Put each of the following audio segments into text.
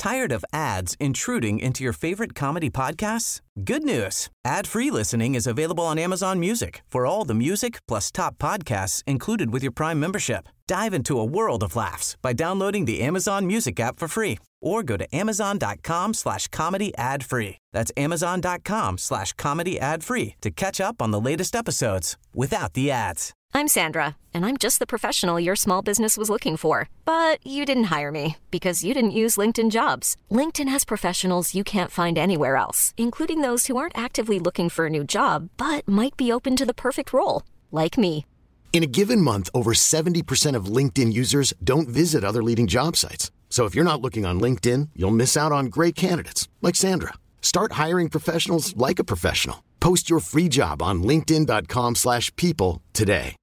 Tired of ads intruding into your favorite comedy podcasts? Good news. Ad-free listening is available on Amazon Music for all the music plus top podcasts included with your Prime membership. Dive into a world of laughs by downloading the Amazon Music app for free or go to amazon.com/comedy ad-free. That's amazon.com/comedy ad-free to catch up on the latest episodes without the ads. I'm Sandra, and I'm just the professional your small business was looking for. But you didn't hire me because you didn't use LinkedIn Jobs. LinkedIn has professionals you can't find anywhere else, including those who aren't actively looking for a new job, but might be open to the perfect role, like me. In a given month, over 70% of LinkedIn users don't visit other leading job sites. So if you're not looking on LinkedIn, you'll miss out on great candidates like Sandra. Start hiring professionals like a professional. Post your free job on linkedin.com/people today.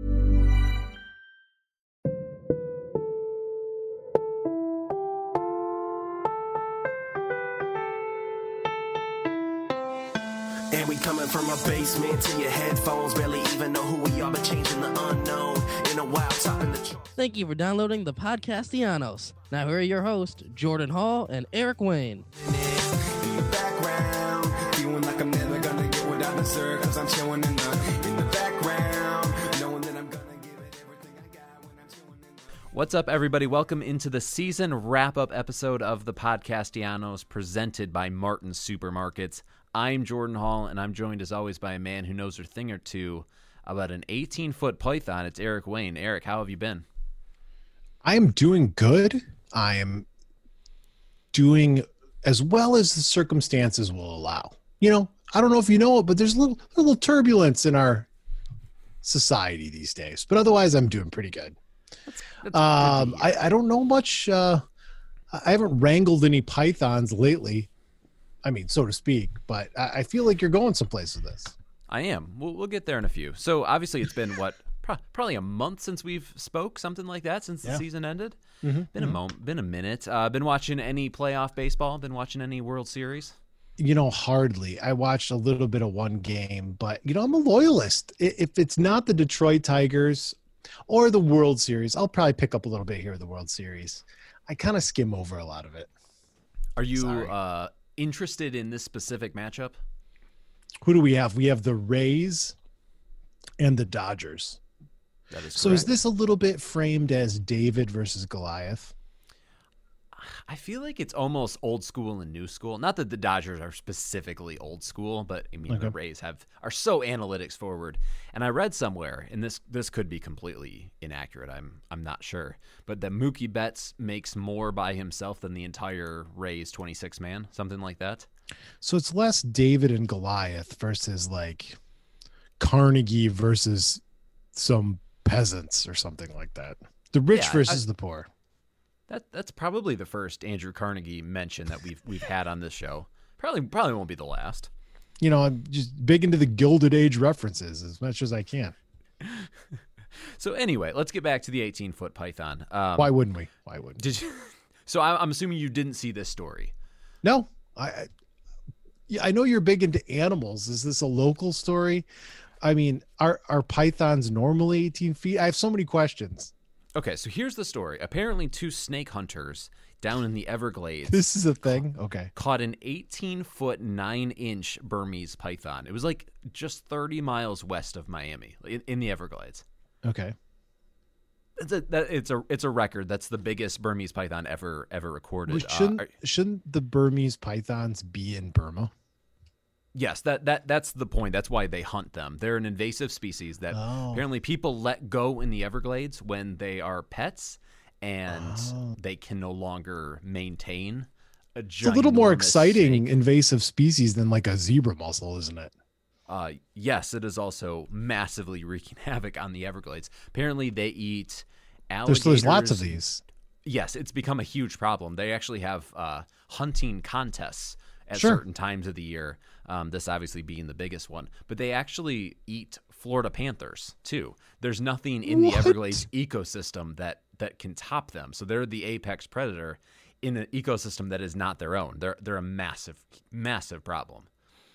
And we coming from a basement to your headphones, barely even know who we are, but changing the unknown in a while, topping the chart. Thank you for downloading the Podcastianos. Now here are your hosts, Jordan Hall and Eric Wayne. In the background, feeling like I'm never gonna get what I deserve, cause I'm chilling in the background, knowing that I'm gonna give it everything I got when I'm chilling in the... What's up, everybody? Welcome into the season wrap-up episode of the Podcastianos presented by Martin Supermarkets. I'm Jordan Hall, and I'm joined as always by a man who knows a thing or two about an 18-foot python. It's Eric Wayne. Eric, how have you been? I am doing good. I am doing as well as the circumstances will allow. You know, I don't know if you know it, but there's a little turbulence in our society these days. But otherwise, I'm doing pretty good. I don't know much. I haven't wrangled any pythons lately. I mean, so to speak, but I feel like you're going someplace with this. I am. We'll get there in a few. So obviously it's been, what, probably a month since we've spoke, something like that, since the season ended. Mm-hmm. Been a minute. Been watching any playoff baseball? Been watching any World Series? You know, hardly. I watched a little bit of one game, but, you know, I'm a loyalist. If it's not the Detroit Tigers or the World Series, I'll probably pick up a little bit here of the World Series. I kind of skim over a lot of it. Are you interested in this specific matchup? Who do we have? We have the Rays and the Dodgers. That is so correct. Is this a little bit framed as David versus Goliath? I feel like it's almost old school and new school. Not that the Dodgers are specifically old school, but I mean, The Rays are so analytics forward. And I read somewhere, and this could be completely inaccurate, I'm not sure, but that Mookie Betts makes more by himself than the entire Rays 26 man, something like that. So it's less David and Goliath versus like Carnegie versus some peasants or something like that. The rich versus the poor. That's probably the first Andrew Carnegie mention that we've had on this show. Probably won't be the last. You know, I'm just big into the Gilded Age references as much as I can. So anyway, let's get back to the 18-foot python. Why wouldn't we? Did you? So I'm assuming you didn't see this story. No, I know you're big into animals. Is this a local story? I mean, are pythons normally 18 feet? I have so many questions. Okay, so here's the story. Apparently, two snake hunters down in the Everglades. This is a thing? Okay. Caught an 18-foot, 9-inch Burmese python. It was like just 30 miles west of Miami, in the Everglades. Okay. It's a record. That's the biggest Burmese python ever recorded. Shouldn't the Burmese pythons be in Burma? Yes, that's the point. That's why they hunt them. They're an invasive species that apparently people let go in the Everglades when they are pets, and they can no longer maintain a giant. It's a little more exciting snake. Invasive species than like a zebra mussel, isn't it? Yes, it is also massively wreaking havoc on the Everglades. Apparently, they eat alligators. There's lots of these. Yes, it's become a huge problem. They actually have hunting contests at certain times of the year. This obviously being the biggest one, but they actually eat Florida panthers too. There's nothing in the Everglades ecosystem that can top them. So they're the apex predator in an ecosystem that is not their own. They're a massive problem.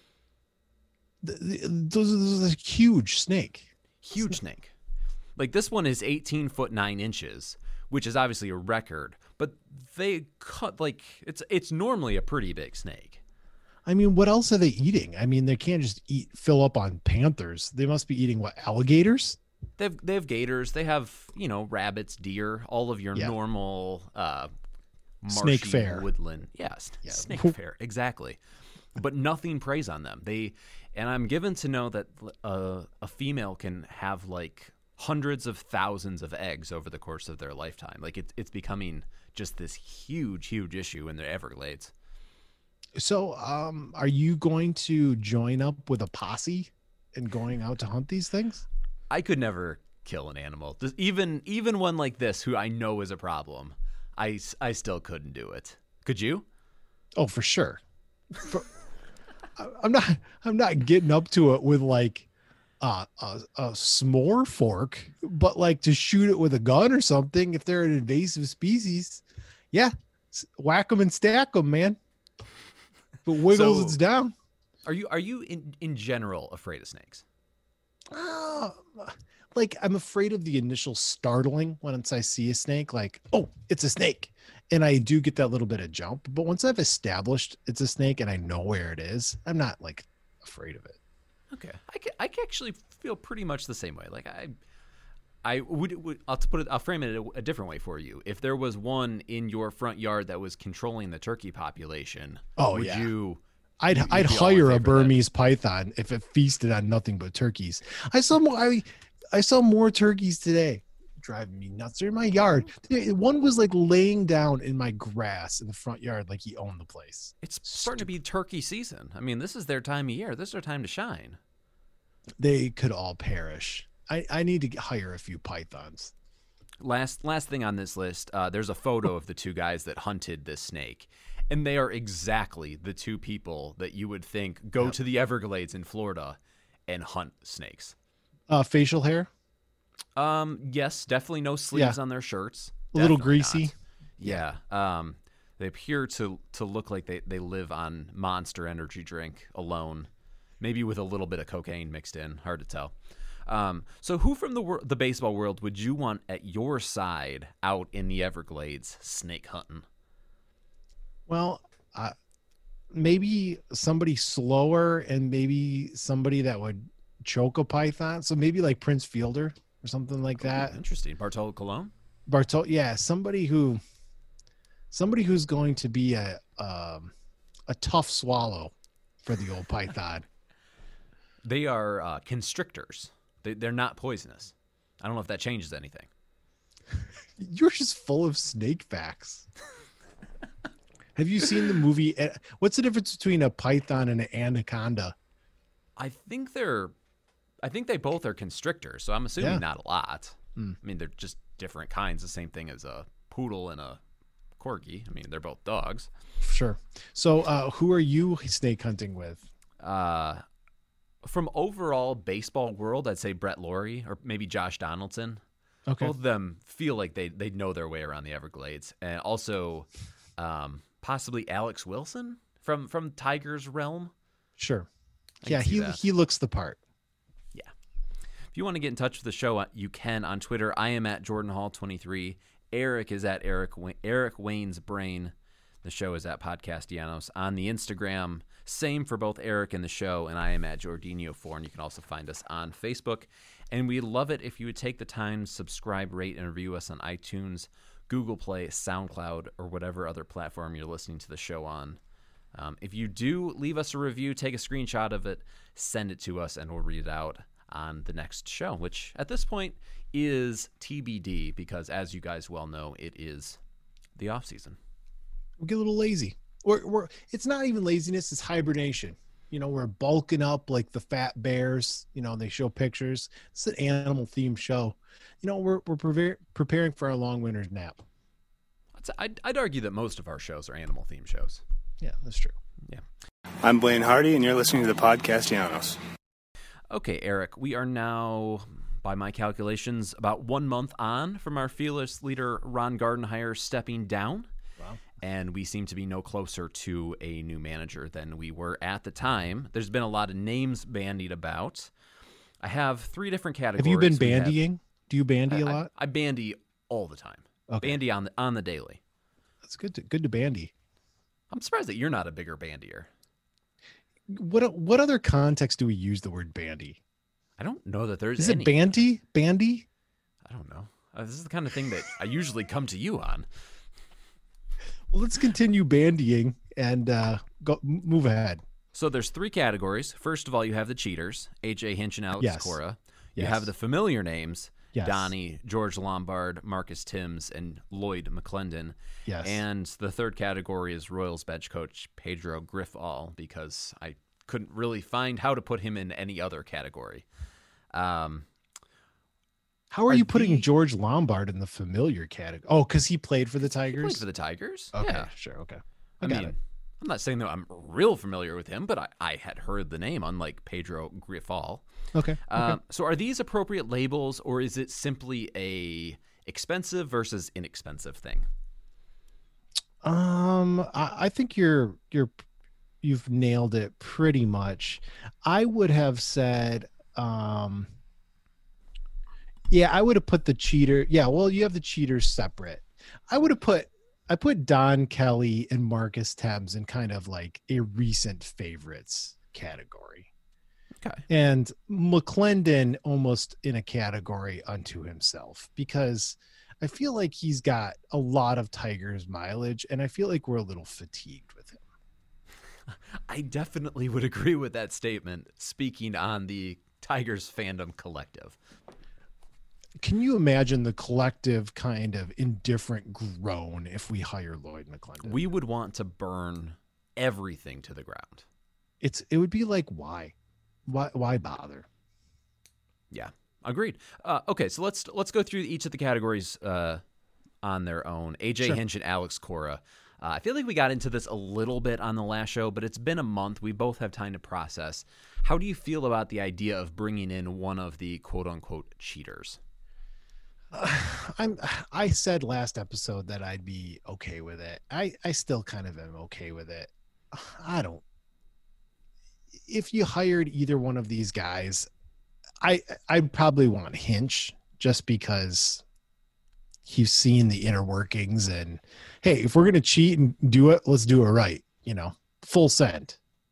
Those are a huge snake. Huge snake. Like this one is 18 foot 9 inches, which is obviously a record, but they cut like it's normally a pretty big snake. I mean, what else are they eating? I mean, they can't just fill up on panthers. They must be eating what, alligators? They have gators. They have, rabbits, deer, all of your normal marshy Snake fare. woodland. Yes, Yeah. snake fare, exactly. But nothing preys on them. And I'm given to know that a female can have like hundreds of thousands of eggs over the course of their lifetime. Like it's becoming just this huge, huge issue in the Everglades. So, are you going to join up with a posse and going out to hunt these things? I could never kill an animal. Just even one like this, who I know is a problem. I still couldn't do it. Could you? Oh, for sure. I'm not getting up to it with like a s'more fork, but like to shoot it with a gun or something. If they're an invasive species, yeah, whack them and stack them, man. But wiggles, it's down. Are you in general afraid of snakes? Like I'm afraid of the initial startling once I see a snake, like, oh, it's a snake. And I do get that little bit of jump, but once I've established it's a snake and I know where it is, I'm not like afraid of it. Okay. I can actually feel pretty much the same way. Like I would I'll frame it a different way for you. If there was one in your front yard that was controlling the turkey population, I'd hire a Burmese python if it feasted on nothing but turkeys. I saw more turkeys today. Driving me nuts. They're in my yard. One was like laying down in my grass in the front yard like he owned the place. It's starting to be turkey season. I mean, this is their time of year. This is their time to shine. They could all perish. I need to hire a few pythons. Last thing on this list, there's a photo of the two guys that hunted this snake. And they are exactly the two people that you would think go to the Everglades in Florida and hunt snakes. Facial hair? Yes, definitely no sleeves on their shirts. A little greasy. Yeah. They appear to look like they live on Monster energy drink alone, maybe with a little bit of cocaine mixed in. Hard to tell. So who from the baseball world would you want at your side out in the Everglades snake hunting? Well, maybe somebody slower and maybe somebody that would choke a python. So maybe like Prince Fielder or something like that. Interesting. Bartolo Colon? Yeah, somebody who's going to be a tough swallow for the old python. They are constrictors. They're not poisonous. I don't know if that changes anything. You're just full of snake facts. Have you seen the movie? What's the difference between a python and an anaconda? I think they both are constrictors, so I'm assuming not a lot. I mean, they're just different kinds. The same thing as a poodle and a corgi. I mean, they're both dogs. Sure. So who are you snake hunting with? From overall baseball world, I'd say Brett Laurie or maybe Josh Donaldson. Okay. Both of them feel like they know their way around the Everglades. And also possibly Alex Wilson from Tiger's realm. Sure. Yeah, he looks the part. Yeah. If you want to get in touch with the show, you can on Twitter. I am at Jordan Hall 23. Eric is at Eric Wayne's Brain. The show is at Podcastianos. On the Instagram, same for both Eric and the show, and I am at Jorginho4, and you can also find us on Facebook. And we'd love it if you would take the time to subscribe, rate, and review us on iTunes, Google Play, SoundCloud, or whatever other platform you're listening to the show on. If you do leave us a review, take a screenshot of it, send it to us, and we'll read it out on the next show, which at this point is TBD because, as you guys well know, it is the off season. We get a little lazy. It's not even laziness; it's hibernation. You know, we're bulking up like the fat bears. You know, they show pictures. It's an animal-themed show. You know, we're preparing for our long winter's nap. I'd argue that most of our shows are animal-themed shows. Yeah, that's true. Yeah. I'm Blaine Hardy, and you're listening to the Podcastianos. Okay, Eric, we are now, by my calculations, about 1 month on from our fearless leader, Ron Gardenhire, stepping down. Wow. And we seem to be no closer to a new manager than we were at the time. There's been a lot of names bandied about. I have 3 different categories. Have you been bandying? Do you bandy a lot? I bandy all the time. Okay. Bandy on the daily. That's good to bandy. I'm surprised that you're not a bigger bandier. What other context do we use the word bandy? I don't know that there's Is any. it bandy? Bandy? I don't know. This is the kind of thing that I usually come to you on. Well, let's continue bandying and move ahead. So there's 3 categories. First of all, you have the cheaters, AJ Hinch and Alex Yes. Cora. You Yes. have the familiar names, Yes. Donnie, George Lombard, Marcus Timms, and Lloyd McClendon. Yes. And the third category is Royals bench coach Pedro Grifol, because I couldn't really find how to put him in any other category. How are you putting George Lombard in the familiar category? Oh, because he played for the Tigers? He played for the Tigers. Okay, Yeah. sure. Okay. I mean, I'm not saying that I'm real familiar with him, but I had heard the name, unlike Pedro Grifol. Okay. So are these appropriate labels, or is it simply a expensive versus inexpensive thing? I think you've nailed it pretty much. I would have said, yeah, I would have put the cheater. Yeah, well, you have the cheaters separate. I put Don Kelly and Marcus Thames in kind of like a recent favorites category. Okay. And McClendon almost in a category unto himself, because I feel like he's got a lot of Tigers mileage, and I feel like we're a little fatigued with him. I definitely would agree with that statement, speaking on the Tigers fandom collective. Can you imagine the collective kind of indifferent groan if we hire Lloyd McClendon? We would want to burn everything to the ground. It would be like, why bother? Yeah, agreed. Okay, so let's go through each of the categories on their own. AJ Hinch and Alex Cora. I feel like we got into this a little bit on the last show, but it's been a month. We both have time to process. How do you feel about the idea of bringing in one of the quote-unquote cheaters? I said last episode that I'd be okay with it. I still kind of am okay with it. If you hired either one of these guys, I'd probably want Hinch, just because he's seen the inner workings, and hey, if we're going to cheat and do it, let's do it right. Full send.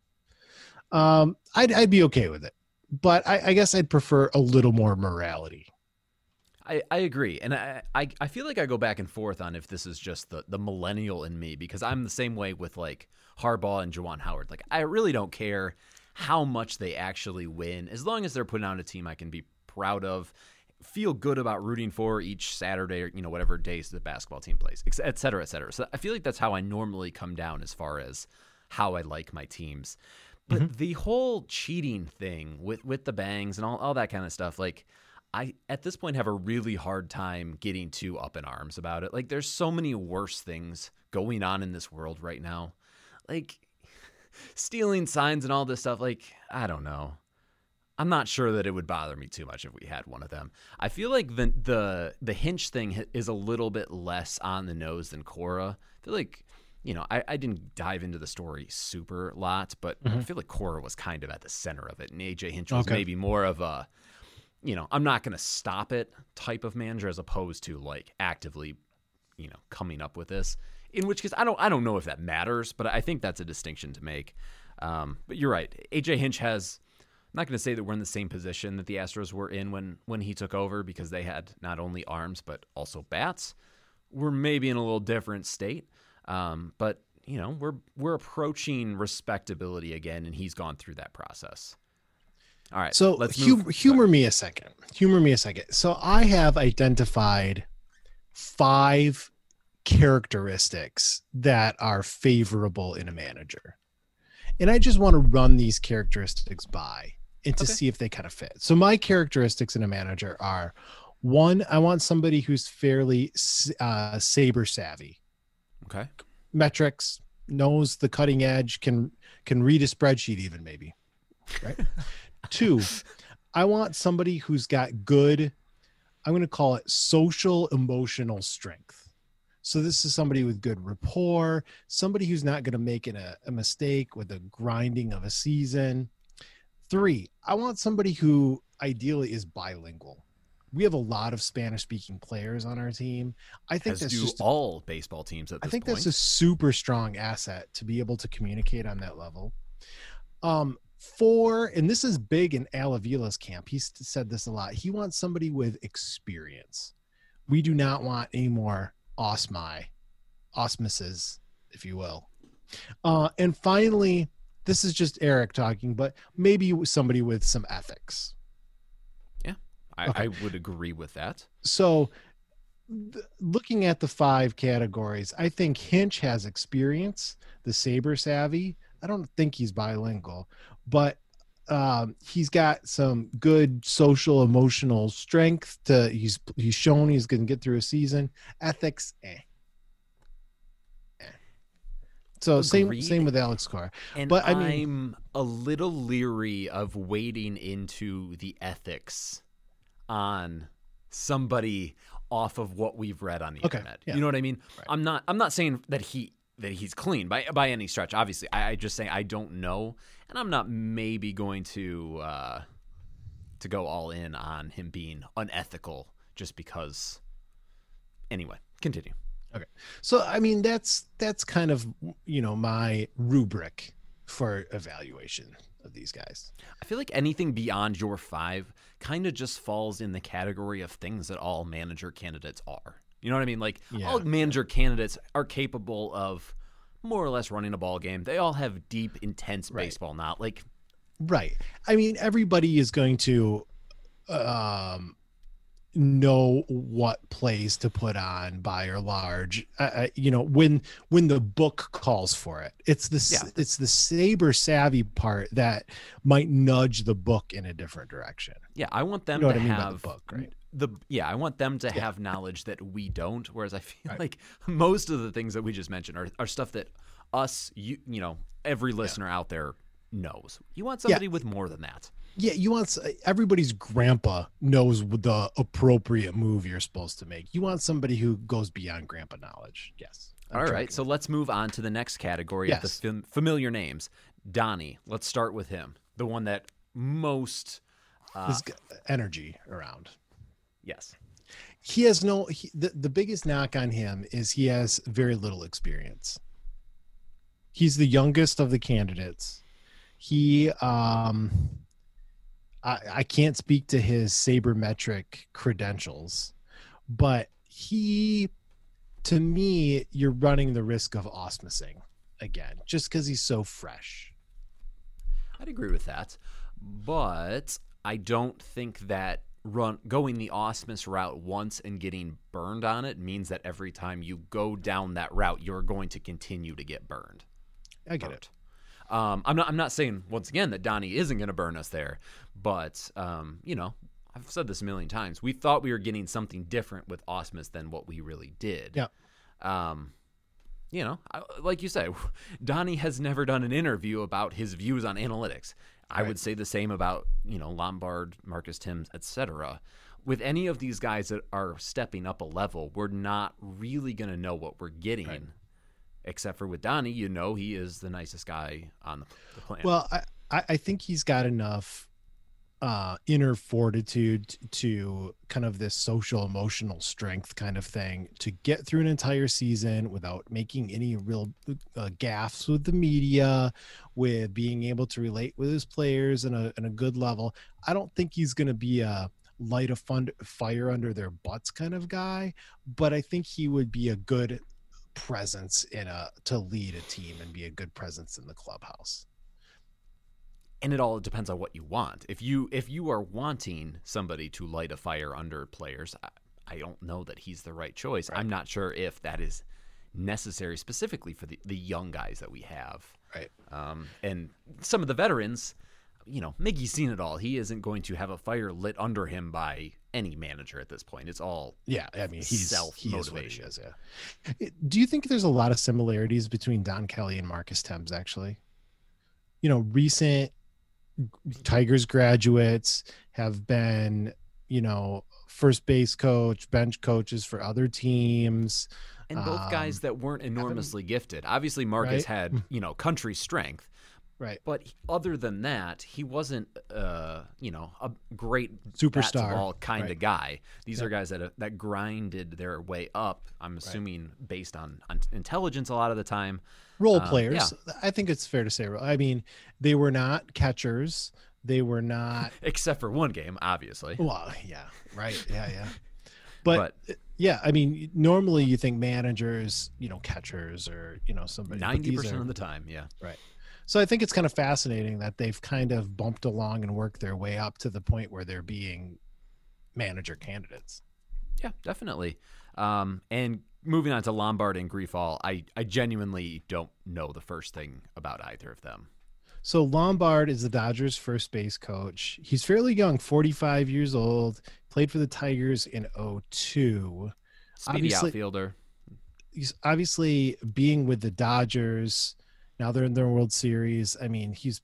I'd be okay with it, but I guess I'd prefer a little more morality. I agree. And I feel like I go back and forth on if this is just the millennial in me, because I'm the same way with like Harbaugh and Juwan Howard. Like, I really don't care how much they actually win, as long as they're putting on a team I can be proud of, feel good about rooting for each Saturday, or whatever days the basketball team plays, et cetera, et cetera. So I feel like that's how I normally come down as far as how I like my teams. But the whole cheating thing with the bangs and all that kind of stuff, like, I, at this point, have a really hard time getting too up in arms about it. Like, there's so many worse things going on in this world right now. Like, stealing signs and all this stuff. Like, I don't know. I'm not sure that it would bother me too much if we had one of them. I feel like the Hinch thing is a little bit less on the nose than Cora. I feel like, I didn't dive into the story super lot, but I feel like Cora was kind of at the center of it. And AJ Hinch was maybe more of a, I'm not going to stop it type of manager, as opposed to like actively, coming up with this. In which case, I don't know if that matters, but I think that's a distinction to make. But you're right. AJ Hinch has, I'm not going to say that we're in the same position that the Astros were in when he took over, because they had not only arms but also bats. We're maybe in a little different state, but we're approaching respectability again, and he's gone through that process. All right. So let's humor me a second. So I have identified 5 characteristics that are favorable in a manager, and I just want to run these characteristics by and to see if they kind of fit. So my characteristics in a manager are: 1, I want somebody who's fairly saber savvy. Okay. Metrics, knows the cutting edge, can read a spreadsheet even, maybe. Right. 2, I want somebody who's got good, I'm going to call it social emotional strength. So this is somebody with good rapport, somebody who's not going to make a mistake with the grinding of a season. 3, I want somebody who ideally is bilingual, We have a lot of Spanish-speaking players on our team. I think As do all baseball teams at this point. I think that's a super strong asset to be able to communicate on that level. And this is big in Al Avila's camp. He's said this a lot. He wants somebody with experience. We do not want any more osmosis, if you will. And finally, this is just Eric talking, but maybe somebody with some ethics. Yeah, I would agree with that. So looking at the 5 categories, I think Hinch has experience, the saber savvy. I don't think he's bilingual, but he's got some good social emotional strength. He's shown he's going to get through a season. Ethics, So Agreed. same with Alex Cora. And but I'm a little leery of wading into the ethics on somebody off of what we've read on the internet. Yeah. You know what I mean? Right. I'm not saying that he's clean by any stretch. Obviously, I just say I don't know, and I'm not maybe going to go all in on him being unethical just because. Anyway, continue. Okay. So, I mean, that's kind of, my rubric for evaluation of these guys. I feel like anything beyond your 5 kind of just falls in the category of things that all manager candidates are. You know what I mean? Like, all manager candidates are capable of more or less running a ball game. They all have deep, intense baseball knowledge. Right. I mean, everybody is going to know what plays to put on by or large, when the book calls for it. It's the saber savvy part that might nudge the book in a different direction. Yeah, I want them to have the book, right? I want them to have knowledge that we don't. Whereas I feel like most of the things that we just mentioned are stuff that every listener out there knows. You want somebody with more than that. Yeah, everybody's grandpa knows the appropriate move you're supposed to make. You want somebody who goes beyond grandpa knowledge. Yes. All right, so let's move on to the next category of the familiar names. Donnie, let's start with him. The one that most There's energy around. Yes. He has the biggest knock on him is he has very little experience. He's the youngest of the candidates. He I can't speak to his sabermetric credentials, but to me, you're running the risk of osmosing again, just because he's so fresh. I'd agree with that, but I don't think that going the osmos route once and getting burned on it means that every time you go down that route, you're going to continue to get burned. I get it. I'm not saying once again that Donnie isn't going to burn us there, but I've said this a million times. We thought we were getting something different with Osmos than what we really did. Yeah. Like you say, Donnie has never done an interview about his views on analytics. I would say the same about Lombard, Marcus Timms, etc. With any of these guys that are stepping up a level, we're not really going to know what we're getting. Right. Except for with Donnie, he is the nicest guy on the planet. Well, I think he's got enough inner fortitude to kind of this social emotional strength kind of thing to get through an entire season without making any real gaffes with the media, with being able to relate with his players in a good level. I don't think he's going to be a light a fire under their butts kind of guy, but I think he would be a good presence to lead a team and be a good presence in the clubhouse. And it all depends on what you want. If you are wanting somebody to light a fire under players, I don't know that he's the right choice. Right. I'm not sure if that is necessary specifically for the young guys that we have. Right. And some of the veterans, Miggy's seen it all. He isn't going to have a fire lit under him by any manager at this point. It's all he's self-motivation. Do you think there's a lot of similarities between Don Kelly and Marcus Timms, actually? Recent Tigers graduates have been, first base coach, bench coaches for other teams. And both guys that weren't enormously gifted. Obviously, Marcus had, country strength, Right. But other than that, he wasn't, a great Superstar ball kind right. of guy. These are guys that grinded their way up. I'm assuming based on intelligence a lot of the time. Role players. Yeah. I think it's fair to say. I mean, they were not catchers. They were not, except for one game, obviously. Well, yeah, right, yeah. But yeah, I mean, normally you think managers, catchers or somebody. 90% of the time, yeah. Right. So I think it's kind of fascinating that they've kind of bumped along and worked their way up to the point where they're being manager candidates. Yeah, definitely. And moving on to Lombard and Grifol, I genuinely don't know the first thing about either of them. So Lombard is the Dodgers' first base coach. He's fairly young, 45 years old, played for the Tigers in 2002. Speedy outfielder. He's obviously being with the Dodgers. Now they're in their World Series. I mean, he's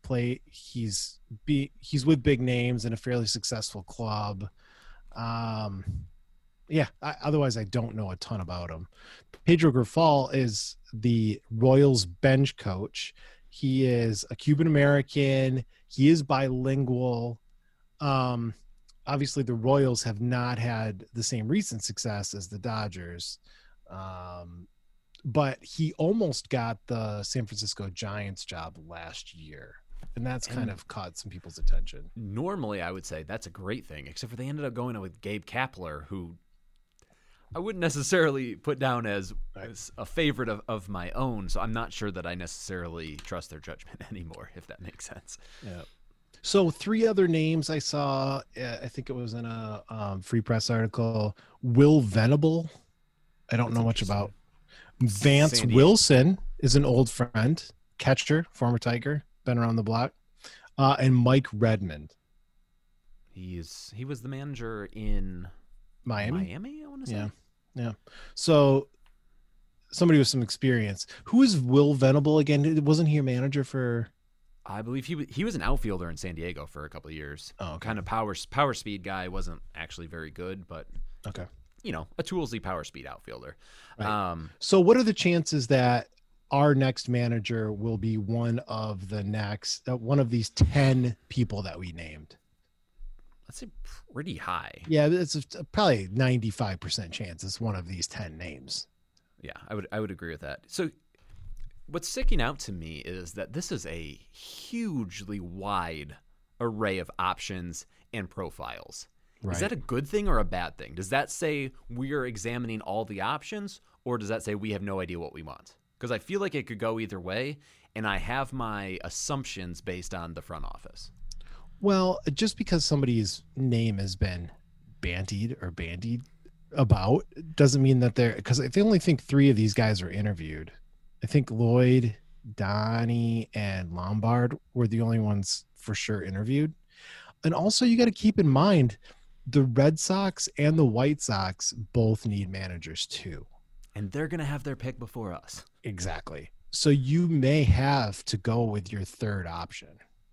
with big names in a fairly successful club. Otherwise I don't know a ton about him. Pedro Grifol is the Royals bench coach. He is a Cuban American. He is bilingual. Obviously the Royals have not had the same recent success as the Dodgers. But he almost got the San Francisco Giants job last year. And that's kind of caught some people's attention. Normally, I would say that's a great thing, except for they ended up going with Gabe Kapler, who I wouldn't necessarily put down as a favorite of my own. So I'm not sure that I necessarily trust their judgment anymore, if that makes sense. Yeah. So 3 other names I saw, I think it was in a Free Press article. Will Venable, I don't know much about. Vance Wilson is an old friend, catcher, former Tiger, been around the block, and Mike Redmond. He was the manager in Miami, I want to say. Yeah. So somebody with some experience. Who is Will Venable again? Wasn't he a manager for? I believe he was an outfielder in San Diego for a couple of years. Oh, okay. Kind of power speed guy. Wasn't actually very good, but okay. A toolsy power speed outfielder. Right. So what are the chances that our next manager will be one of these 10 people that we named? Let's say pretty high. Yeah, it's probably 95% chance it's one of these 10 names. Yeah, I would agree with that. So what's sticking out to me is that this is a hugely wide array of options and profiles. Right. Is that a good thing or a bad thing? Does that say we are examining all the options, or does that say we have no idea what we want? Because I feel like it could go either way, and I have my assumptions based on the front office. Well, just because somebody's name has been bandied about doesn't mean that because I only think 3 of these guys were interviewed. I think Lloyd, Donnie, and Lombard were the only ones for sure interviewed. And also you got to keep in mind the Red Sox and the White Sox both need managers too. And they're going to have their pick before us. Exactly. So you may have to go with your third option.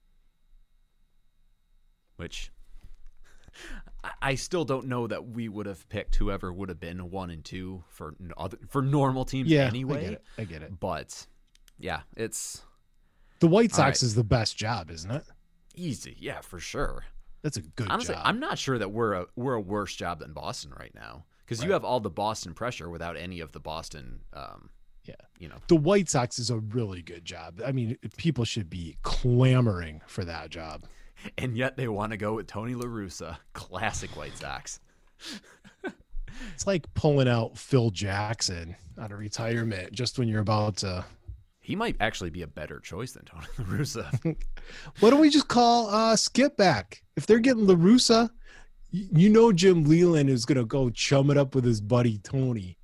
Which I still don't know that we would have picked whoever would have been 1 and 2 for normal teams anyway. I get it. But yeah, it's the White Sox is the best job, isn't it? Easy, yeah, for sure. That's a good Honestly, job. I'm not sure that we're a worse job than Boston right now, because you have all the Boston pressure without any of the Boston. The White Sox is a really good job. I mean, people should be clamoring for that job. And yet they want to go with Tony La Russa, classic White Sox. It's like pulling out Phil Jackson out of retirement just when you're about to. He might actually be a better choice than Tony La Russa. Why don't we just call Skip back? If they're getting La Russa, Jim Leland is going to go chum it up with his buddy Tony.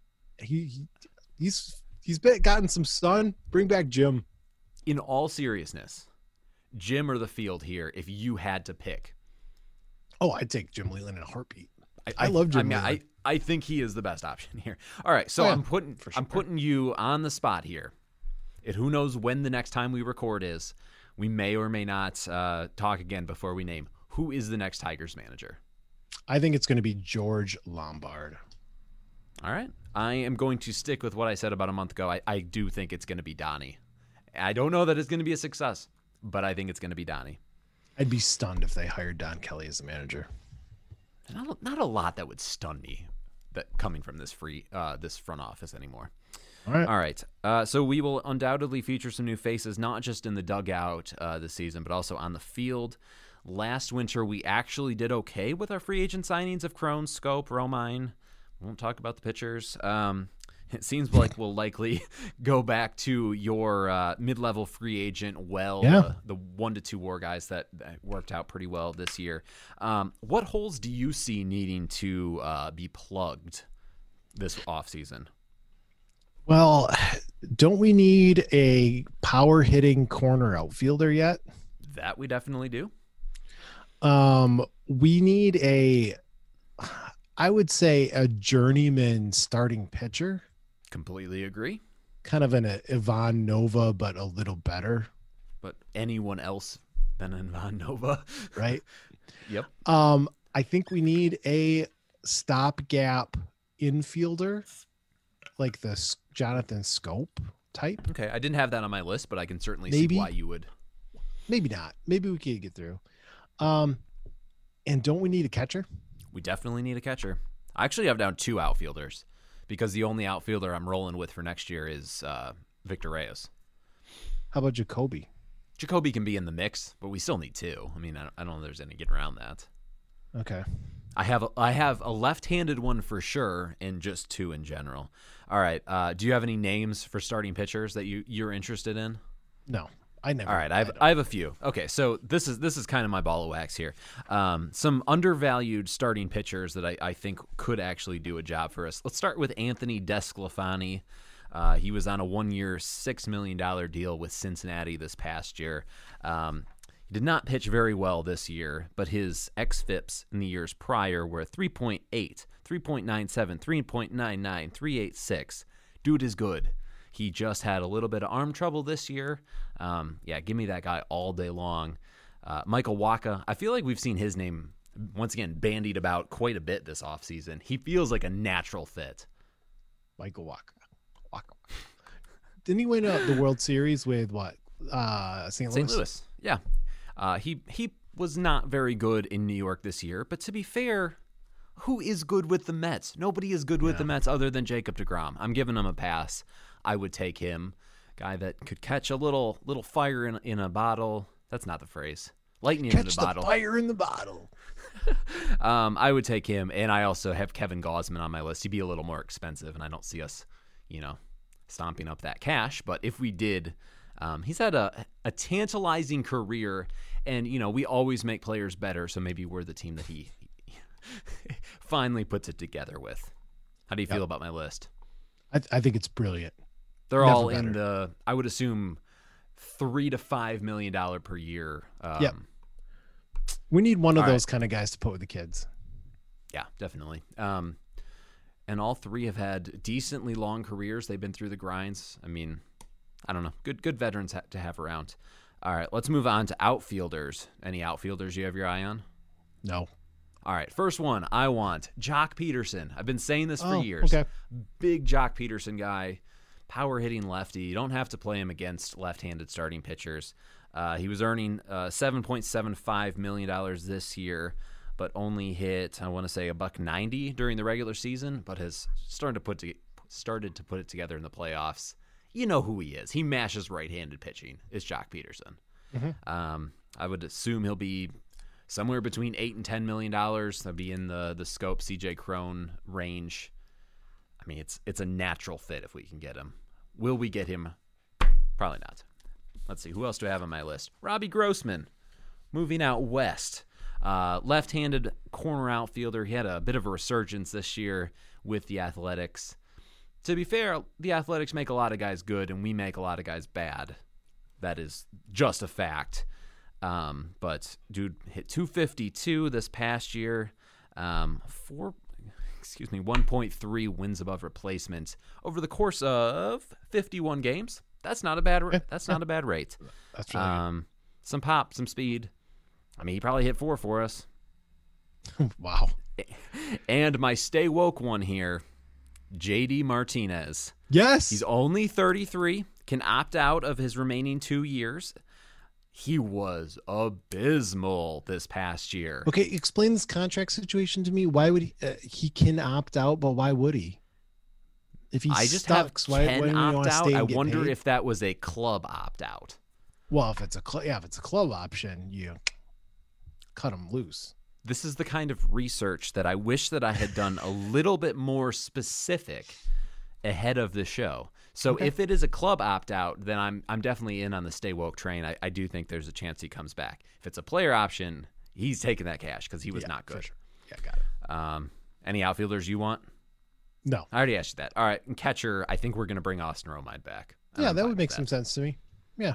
He's gotten some sun. Bring back Jim. In all seriousness, Jim or the field here, if you had to pick? Oh, I'd take Jim Leland in a heartbeat. I love Jim Leland. I think he is the best option here. All right, so I'm putting you on the spot here. Who knows when the next time we record is. We may or may not talk again before we name. Who is the next Tigers manager? I think it's going to be George Lombard. All right. I am going to stick with what I said about a month ago. I do think it's going to be Donnie. I don't know that it's going to be a success, but I think it's going to be Donnie. I'd be stunned if they hired Don Kelly as a manager. Not a lot that would stun me that coming from this front office anymore. All right. All right. So we will undoubtedly feature some new faces, not just in the dugout this season, but also on the field. Last winter, we actually did okay with our free agent signings of Crone, Scope, Romine. We won't talk about the pitchers. It seems like we'll likely go back to your mid-level free agent, the 1 to 2 WAR guys that worked out pretty well this year. What holes do you see needing to be plugged this offseason? Well, don't we need a power-hitting corner outfielder yet? That we definitely do. We need I would say a journeyman starting pitcher. Completely agree. Kind of an Ivan Nova, but a little better. But anyone else than Ivan Nova, right? Yep. I think we need a stopgap infielder, like the Jonathan Scope type. Okay, I didn't have that on my list, but I can certainly Maybe. see why you would. Maybe not. Maybe we could get through. And don't we need a catcher? We definitely need a catcher. I actually have down 2 outfielders because the only outfielder I'm rolling with for next year is Victor Reyes. How about Jacoby? Jacoby can be in the mix, but we still need 2. I mean, I don't know if there's any getting around that. Okay. I have a left-handed one for sure and just 2 in general. All right. Do you have any names for starting pitchers that you're interested in? No. I never. All right, I have a few. Okay, so this is kind of my ball of wax here. Some undervalued starting pitchers that I think could actually do a job for us. Let's start with Anthony DeSclafani. He was on a 1-year, $6 million deal with Cincinnati this past year. He did not pitch very well this year, but his xFIPs in the years prior were 3.8, 3.97, 3.99, 3.86. Dude is good. He just had a little bit of arm trouble this year. Give me that guy all day long. Michael Wacha, I feel like we've seen his name, once again, bandied about quite a bit this offseason. He feels like a natural fit. Michael Wacha. Didn't he win the World Series with what? St. Louis? St. Louis, yeah. He was not very good in New York this year, but to be fair, who is good with the Mets? Nobody is good with the Mets other than Jacob deGrom. I'm giving him a pass. I would take him. Guy that could catch a little fire in a bottle. That's not the phrase. Lightning in a bottle. Catch the fire in the bottle. I would take him, and I also have Kevin Gausman on my list. He'd be a little more expensive, and I don't see us, stomping up that cash. But if we did, he's had a tantalizing career, and we always make players better. So maybe we're the team that he finally puts it together with. How do you feel about my list? I think it's brilliant. They're all in the, I would assume, $3 to $5 million per year. We need one of those kind of guys to put with the kids. Yeah, definitely. And all 3 have had decently long careers. They've been through the grinds. I mean, I don't know. Good veterans to have around. All right, let's move on to outfielders. Any outfielders you have your eye on? No. All right, first one, I want Jock Peterson. I've been saying this for years. Okay. Big Jock Peterson guy, power-hitting lefty. You don't have to play him against left-handed starting pitchers. He was earning $7.75 million this year, but only hit, I want to say, $1.90 during the regular season, but has started to put it together in the playoffs. You know who he is. He mashes right-handed pitching. It's Jock Peterson. Mm-hmm. I would assume he'll be somewhere between $8 and $10 million. That'd be in the Scope CJ Crone range. I mean, it's a natural fit if we can get him. Will we get him? Probably not. Let's see. Who else do I have on my list? Robbie Grossman, moving out west. Left-handed corner outfielder. He had a bit of a resurgence this year with the Athletics. To be fair, the Athletics make a lot of guys good, and we make a lot of guys bad. That is just a fact. But dude hit 252 this past year, 1.3 wins above replacement over the course of 51 games. That's not a bad rate. That's not a bad rate. That's really good. Some pop, some speed. I mean, he probably hit 4 for us. Wow. And my stay woke one here, JD Martinez. Yes. He's only 33. can opt out of his remaining 2 years. He was abysmal this past year. Okay, explain this contract situation to me. Why would he can opt out, but why would he? If he I just sucks, have why Ken wouldn't he opt want to out. stay I and get wonder paid? if that was a club opt out. Well, if it's a club option, you cut him loose. This is the kind of research that I wish that I had done a little bit more specific ahead of the show. So if it is a club opt-out, then I'm definitely in on the stay woke train. I do think there's a chance he comes back. If it's a player option, he's taking that cash because he was not good. For sure. Yeah, got it. Any outfielders you want? No. I already asked you that. All right, and catcher, I think we're going to bring Austin Romine back. Yeah, that would make some sense to me. Yeah.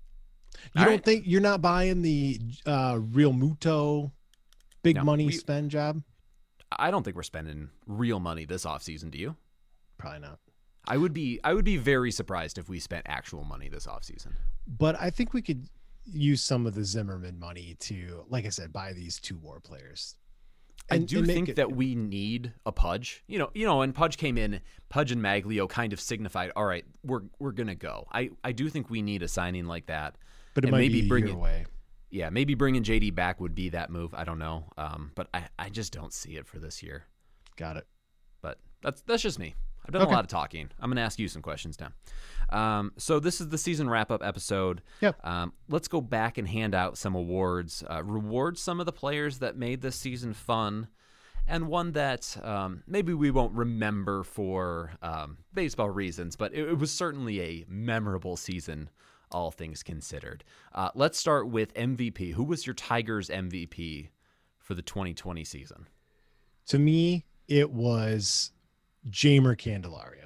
You don't think you're not buying the Real Muto big money spend job? I don't think we're spending real money this offseason, do you? Probably not. I would be very surprised if we spent actual money this offseason. But I think we could use some of the Zimmerman money to, like I said, buy these 2 war players. I do think that we need a Pudge. You know, when Pudge came in, Pudge and Maglio kind of signified, all right, we're gonna go. I do think we need a signing like that. But it might be a year away. Yeah, maybe bringing JD back would be that move. I don't know. But I just don't see it for this year. Got it. But that's just me. I've done a lot of talking. I'm going to ask you some questions now. So this is the season wrap-up episode. Yep. Let's go back and hand out some awards. Reward some of the players that made this season fun, and one that maybe we won't remember for baseball reasons, but it was certainly a memorable season, all things considered. Let's start with MVP. Who was your Tigers MVP for the 2020 season? To me, it was Jeimer Candelario,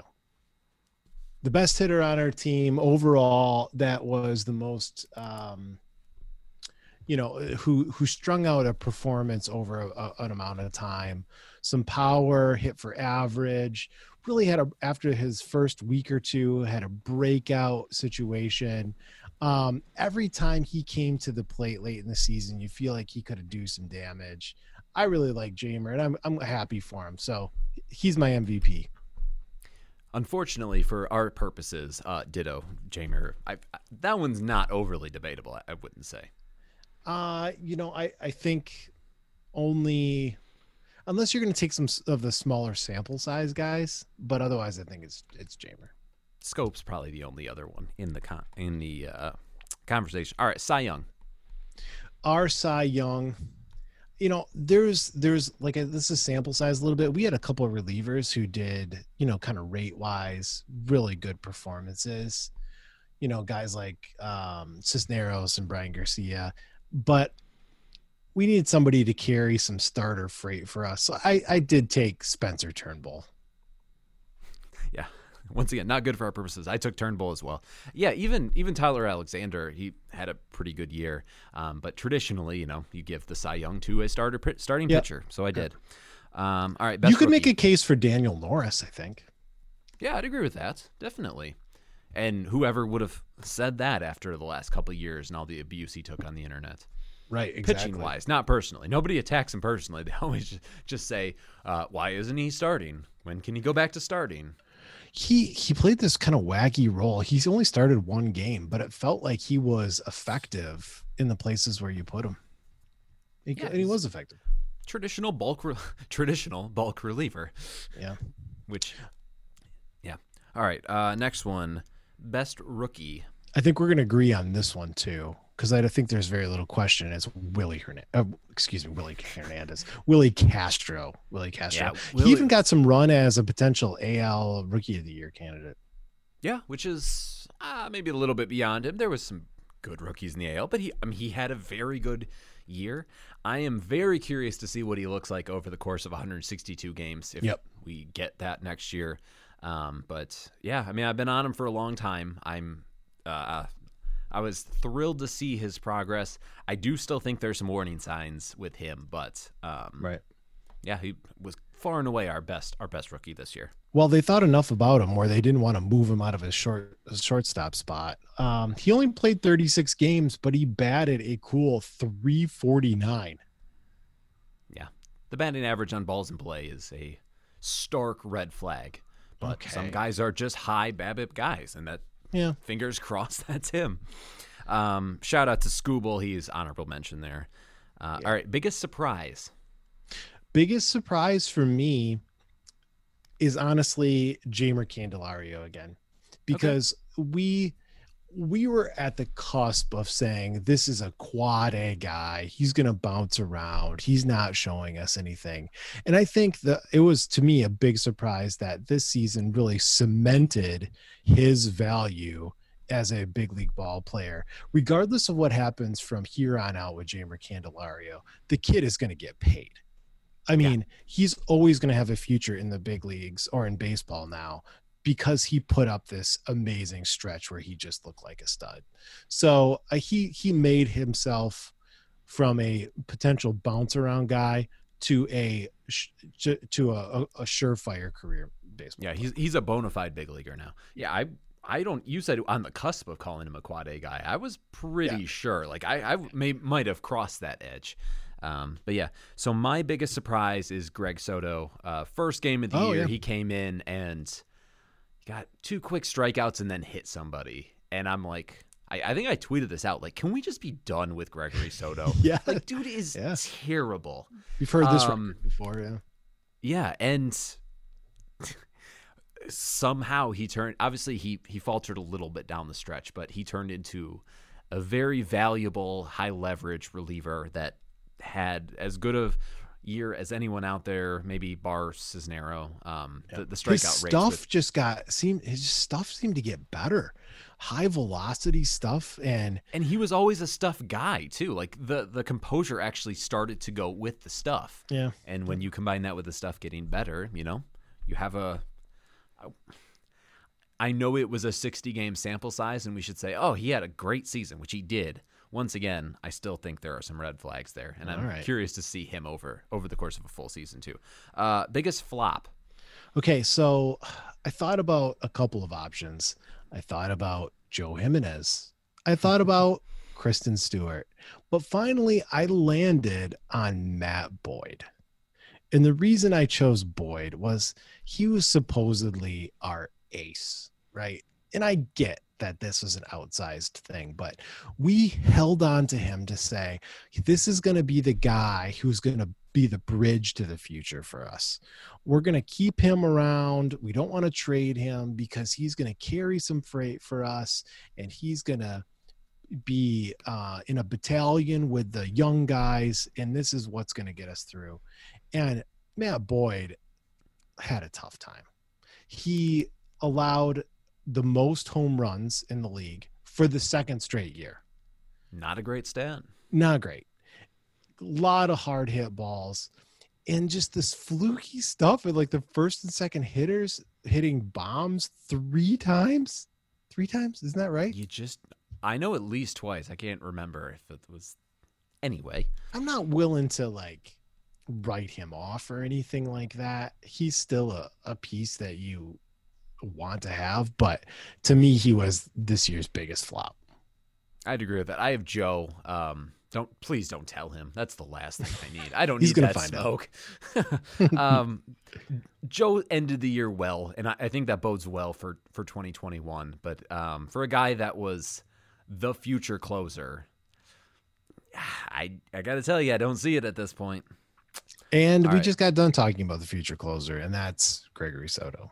the best hitter on our team overall. That was the most, who strung out a performance over an amount of time. Some power, hit for average. Really had after his first week or two, had a breakout situation. Every time he came to the plate late in the season, you feel like he could do some damage. I really like Jeimer, and I'm happy for him. So he's my MVP. Unfortunately, for our purposes, ditto Jeimer. That one's not overly debatable, I wouldn't say. I think only unless you're going to take some of the smaller sample size guys, but otherwise I think it's Jeimer. Scope's probably the only other one in the conversation. All right, Cy Young. Our Cy Young. There's like this is sample size a little bit. We had a couple of relievers who did, kind of rate wise, really good performances. Guys like Cisneros and Brian Garcia, but we needed somebody to carry some starter freight for us. So I did take Spencer Turnbull. Yeah. Once again, not good for our purposes. I took Turnbull as well. Yeah, even Tyler Alexander, he had a pretty good year. But traditionally, you give the Cy Young to a starting pitcher. So I did. All right, best you could rookie. make a case for Daniel Norris, I think. Yeah, I'd agree with that. Definitely. And whoever would have said that after the last couple of years and all the abuse he took on the internet. Right, exactly. Pitching-wise, not personally. Nobody attacks him personally. They always just say, why isn't he starting? When can he go back to starting? He played this kind of wacky role. He's only started 1 game, but it felt like he was effective in the places where you put him. And he was effective. Traditional bulk reliever. Yeah. All right. Next one, best rookie. I think we're going to agree on this one too, because I think there's very little question. It's Willie Hernandez. Willie Castro. Yeah, He even got some run as a potential AL Rookie of the Year candidate. Yeah, which is maybe a little bit beyond him. There was some good rookies in the AL, but he had a very good year. I am very curious to see what he looks like over the course of 162 games if we get that next year. But yeah, I've been on him for a long time. I was thrilled to see his progress. I do still think there's some warning signs with him, but right. Yeah, he was far and away our best rookie this year. Well, they thought enough about him where they didn't want to move him out of his shortstop spot. He only played 36 games, but he batted a cool .349. Yeah, the batting average on balls in play is a stark red flag. But some guys are just high BABIP guys, and Yeah. Fingers crossed that's him. Shout out to Scooble. He's honorable mention there. All right, biggest surprise. Biggest surprise for me is honestly Jamer Candelario again, because we were at the cusp of saying this is a quad A guy. He's going to bounce around. He's not showing us anything. And I think that it was, to me, a big surprise that this season really cemented his value as a big league ball player. Regardless of what happens from here on out with Jamer Candelario, the kid is going to get paid. I mean, he's always going to have a future in the big leagues or in baseball now, because he put up this amazing stretch where he just looked like a stud. So he made himself from a potential bounce around guy to a surefire career baseball. Yeah, he's a bona fide big leaguer now. Yeah, I don't. You said on the cusp of calling him a quad A guy. I was pretty sure. Like I might have crossed that edge. But yeah, so my biggest surprise is Greg Soto. First game of the year, he came in and got 2 quick strikeouts and then hit somebody. And I'm like, I think I tweeted this out. Like, can we just be done with Gregory Soto? Yeah. Like, dude is terrible. We've heard this record before, yeah. Yeah, and somehow he turned, obviously he faltered a little bit down the stretch, but he turned into a very valuable, high leverage reliever that had as good of year as anyone out there, maybe bar Cisnero. The strikeout rate. His stuff seemed to get better. High velocity stuff, and he was always a stuff guy too. Like the composure actually started to go with the stuff. Yeah. And when you combine that with the stuff getting better, you have I know it was a 60-game sample size, and we should say, oh, he had a great season, which he did. Once again, I still think there are some red flags there, and I'm curious to see him over the course of a full season too. Biggest flop. Okay, so I thought about a couple of options. I thought about Joe Jimenez. I thought about Kristen Stewart. But finally, I landed on Matt Boyd. And the reason I chose Boyd was he was supposedly our ace, right? And I get that this was an outsized thing, but we held on to him to say, this is going to be the guy who's going to be the bridge to the future for us. We're going to keep him around. We don't want to trade him because he's going to carry some freight for us, and he's going to be in a battalion with the young guys, and this is what's going to get us through. And Matt Boyd had a tough time. He allowed the most home runs in the league for the second straight year. Not a great stat. Not great. A lot of hard hit balls and just this fluky stuff with like the first and second hitters hitting bombs 3 times. 3 times? Isn't that right? I know at least twice. I can't remember if it was. Anyway, I'm not willing to like write him off or anything like that. He's still a piece that you want to have, but to me he was this year's biggest flop. I'd agree with that. I have Joe. Please don't tell him. That's the last thing I need. I don't need that smoke. Joe ended the year well, and I think that bodes well for 2021. But for a guy that was the future closer, I got to tell you, I don't see it at this point. And we just got done talking about the future closer, and that's Gregory Soto.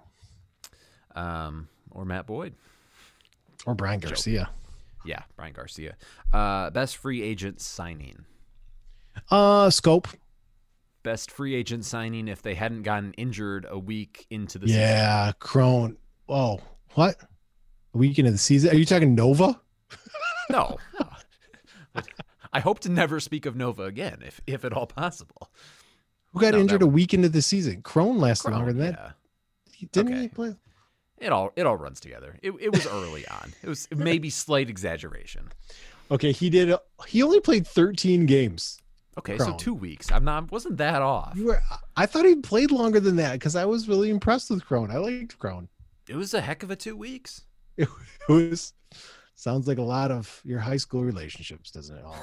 Or Matt Boyd. Or Brian Garcia. Yeah, Brian Garcia. Best free agent signing. Scope. Best free agent signing if they hadn't gotten injured a week into the season. Yeah, Crone. Oh, what? A week into the season? Are you talking Nova? No. I hope to never speak of Nova again, if at all possible. Who got injured a week into the season? Crone lasted longer than that. Didn't he play? It all runs together. It was early on. It was maybe slight exaggeration. Okay, he only played 13 games. Okay, Crone. so 2 weeks. Wasn't that off? I thought he played longer than that because I was really impressed with Crone. I liked Crone. It was a heck of a 2 weeks. It was. Sounds like a lot of your high school relationships, doesn't it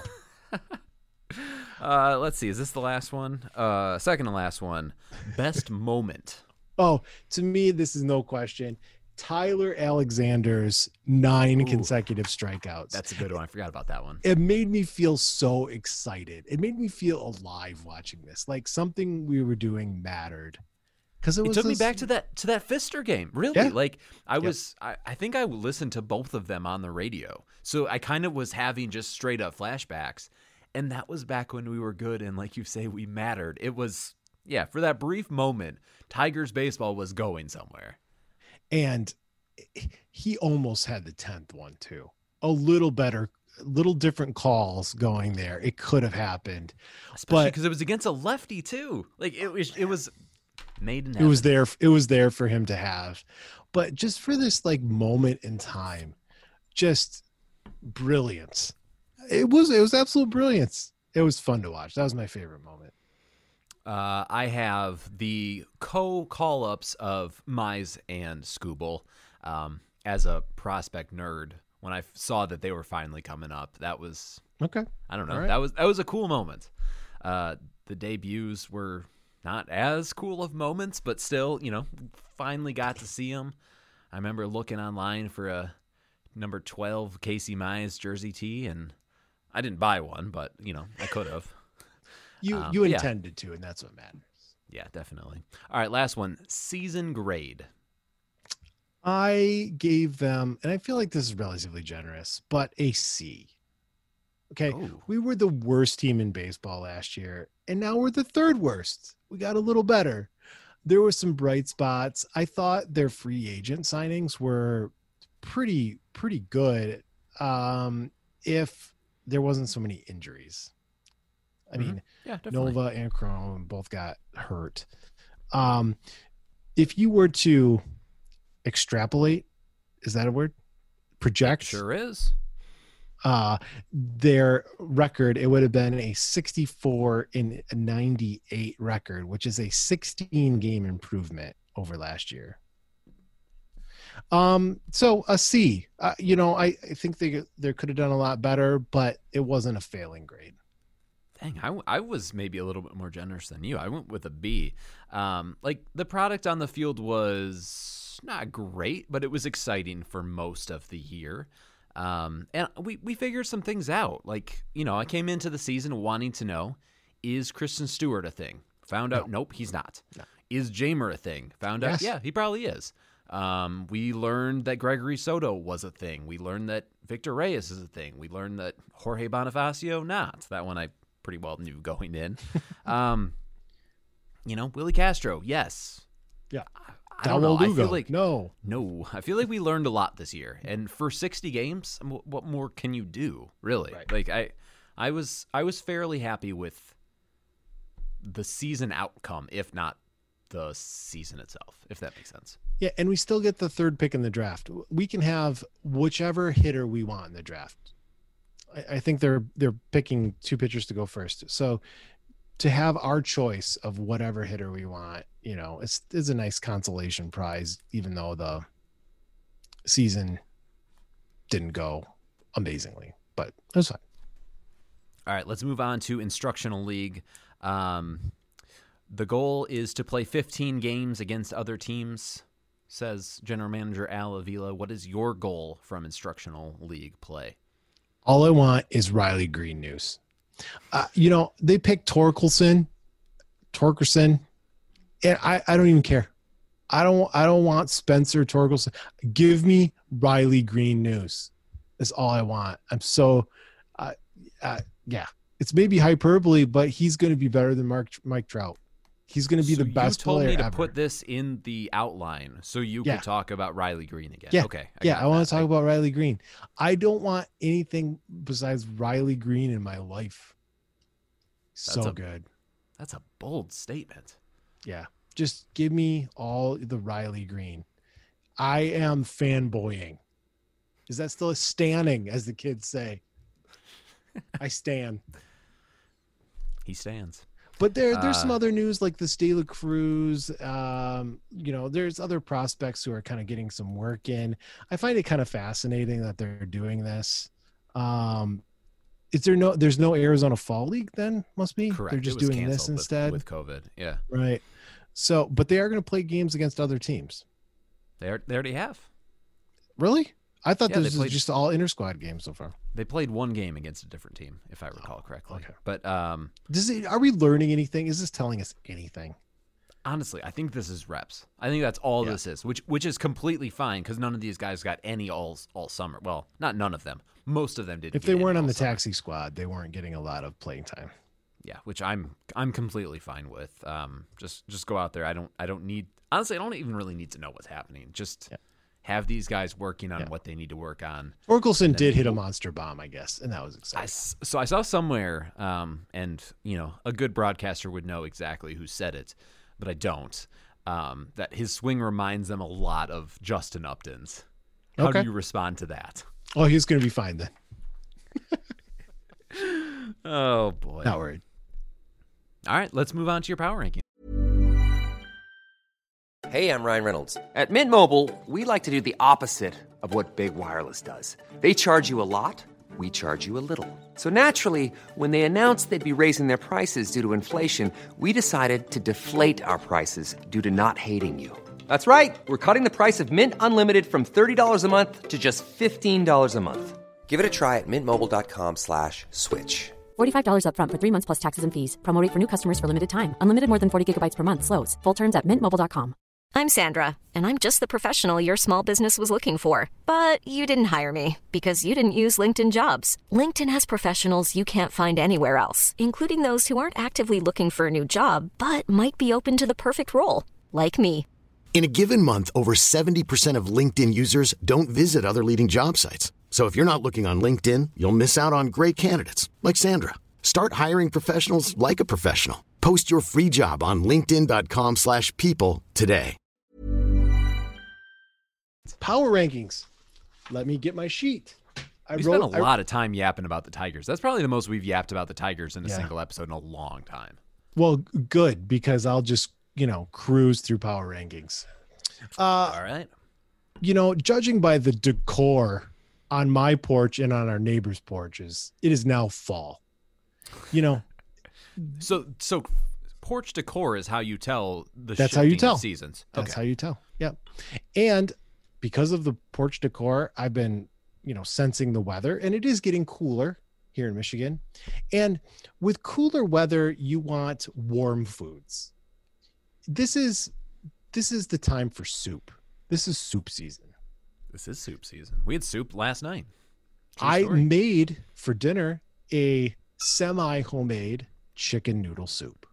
all? Let's see. Is this the last one? Second to last one. Best moment. Oh, to me, this is no question. Tyler Alexander's 9 Ooh. consecutive strikeouts. That's a good one. I forgot about that one. It made me feel so excited. It made me feel alive watching this. Like something we were doing mattered. Because it took me back to that Pfister game. Really? Yeah. Like I think I listened to both of them on the radio. So I kind of was having just straight up flashbacks. And that was back when we were good and like you say, we mattered. It was, yeah, for that brief moment, Tigers baseball was going somewhere. And he almost had the 10th one too. A little better, little different calls going there. It could have happened. Especially because it was against a lefty too. Like it was made in heaven. It was there for him to have. But just for this like moment in time, just brilliance. It was absolute brilliance. It was fun to watch. That was my favorite moment. I have the call-ups of Mize and Skubal. As a prospect nerd, when I saw that they were finally coming up, that was okay. I don't know. Right. That was a cool moment. The debuts were not as cool of moments, but still, finally got to see them. I remember looking online for a number 12 Casey Mize jersey tee, and I didn't buy one, but I could have. You intended to, and that's what matters. Yeah, definitely. All right, last one. Season grade. I gave them, and I feel like this is relatively generous, but a C. Okay, We were the worst team in baseball last year, and now we're the third worst. We got a little better. There were some bright spots. I thought their free agent signings were pretty good if there wasn't so many injuries. I mean, yeah, definitely. Nova and Chrome both got hurt. If you were to extrapolate, is that a word? Project? It sure is. Their record, it would have been a 64-98 record, which is a 16-game improvement over last year. So a C. I think they could have done a lot better, but it wasn't a failing grade. Dang, I was maybe a little bit more generous than you. I went with a B. Like the product on the field was not great, but it was exciting for most of the year. And we figured some things out. Like, I came into the season wanting to know, is Kristen Stewart a thing? Found out, nope, he's not. No. Is Jamer a thing? Found out, yeah, he probably is. We learned that Gregory Soto was a thing. We learned that Victor Reyes is a thing. We learned that Jorge Bonifacio not. That one I pretty well knew going in. Willie Castro, yes. Yeah. I don't know. I feel like no. I feel like we learned a lot this year, and for 60 games, what more can you do? Really? Right. Like I was fairly happy with the season outcome, if not the season itself, if that makes sense. Yeah, and we still get the third pick in the draft. We can have whichever hitter we want in the draft. I think they're picking 2 pitchers to go first. So to have our choice of whatever hitter we want, it's a nice consolation prize, even though the season didn't go amazingly, but that's fine. All right, let's move on to Instructional League. The goal is to play 15 games against other teams, says General Manager Al Avila. What is your goal from Instructional League play? All I want is Riley Green news. They picked Torkelson, and I don't even care. I don't want Spencer Torkelson. Give me Riley Green news. That's all I want. I'm so, yeah. It's maybe hyperbole, but he's going to be better than Mike Trout. He's going to be the best player ever. You told me to put this in the outline so you could talk about Riley Green again. Yeah. Okay. I want to talk about Riley Green. I don't want anything besides Riley Green in my life. Good. That's a bold statement. Yeah. Just give me all the Riley Green. I am fanboying. Is that still a standing, as the kids say? I stan. He stands. But there's some other news like the De La Cruz. There's other prospects who are kind of getting some work in. I find it kind of fascinating that they're doing this. There's no Arizona Fall League then? Must be. Correct. They're just doing this instead with COVID. Yeah. Right. So, but they are going to play games against other teams. They already have. Really? I thought Yeah, this they was played- just all inter-squad games so far. They played one game against a different team, if I recall correctly. okay. But Are we learning anything? Is this telling us anything? honestly, I think this is reps. I think that's all this is, which is completely fine because none of these guys got any all summer. Well, not none of them. Most of them didn't. If get they any weren't on all the summer. taxi squad, they weren't getting a lot of playing time. Yeah, which I'm completely fine with. Just go out there. I don't need, honestly, I don't even really need to know what's happening. Just have these guys working on what they need to work on. Torkelson did hit a monster bomb, I guess, and that was exciting. So I saw somewhere, and a good broadcaster would know exactly who said it, but I don't. That his swing reminds them a lot of Justin Upton's. How do you respond to that? Oh, he's going to be fine then. Oh boy, Not worried. All right, let's move on to your power ranking. Hey, I'm Ryan Reynolds. At Mint Mobile, we like to do the opposite of what Big Wireless does. They charge you a lot, we charge you a little. So naturally, when they announced they'd be raising their prices due to inflation, we decided to deflate our prices due to not hating you. That's right. We're cutting the price of Mint Unlimited from $30 a month to just $15 a month. Give it a try at mintmobile.com/switch. $45 up front for 3 months plus taxes and fees. Promo rate for new customers for limited time. Unlimited more than 40 gigabytes per month. Slows full terms at mintmobile.com. I'm Sandra, and I'm just the professional your small business was looking for. But you didn't hire me because you didn't use LinkedIn Jobs. LinkedIn has professionals you can't find anywhere else, including those who aren't actively looking for a new job, but might be open to the perfect role, like me. In a given month, over 70% of LinkedIn users don't visit other leading job sites. So if you're not looking on LinkedIn, you'll miss out on great candidates like Sandra. Start hiring professionals like a professional. Post your free job on linkedin.com/people today. Power rankings. Let me get my sheet. We spent a lot of time yapping about the Tigers. That's probably the most we've yapped about the Tigers in a single episode in a long time. Well, good, because I'll just, cruise through power rankings. All right. Judging by the decor on my porch and on our neighbor's porches, it is now fall. So porch decor is how you tell the That's how you shifting tell. seasons. That's how you tell. Yep. And because of the porch decor, I've been, sensing the weather, and it is getting cooler here in Michigan. And with cooler weather, you want warm foods. This is the time for soup. This is soup season. This is soup season. We had soup last night. True I story. made for dinner a semi-homemade chicken noodle soup.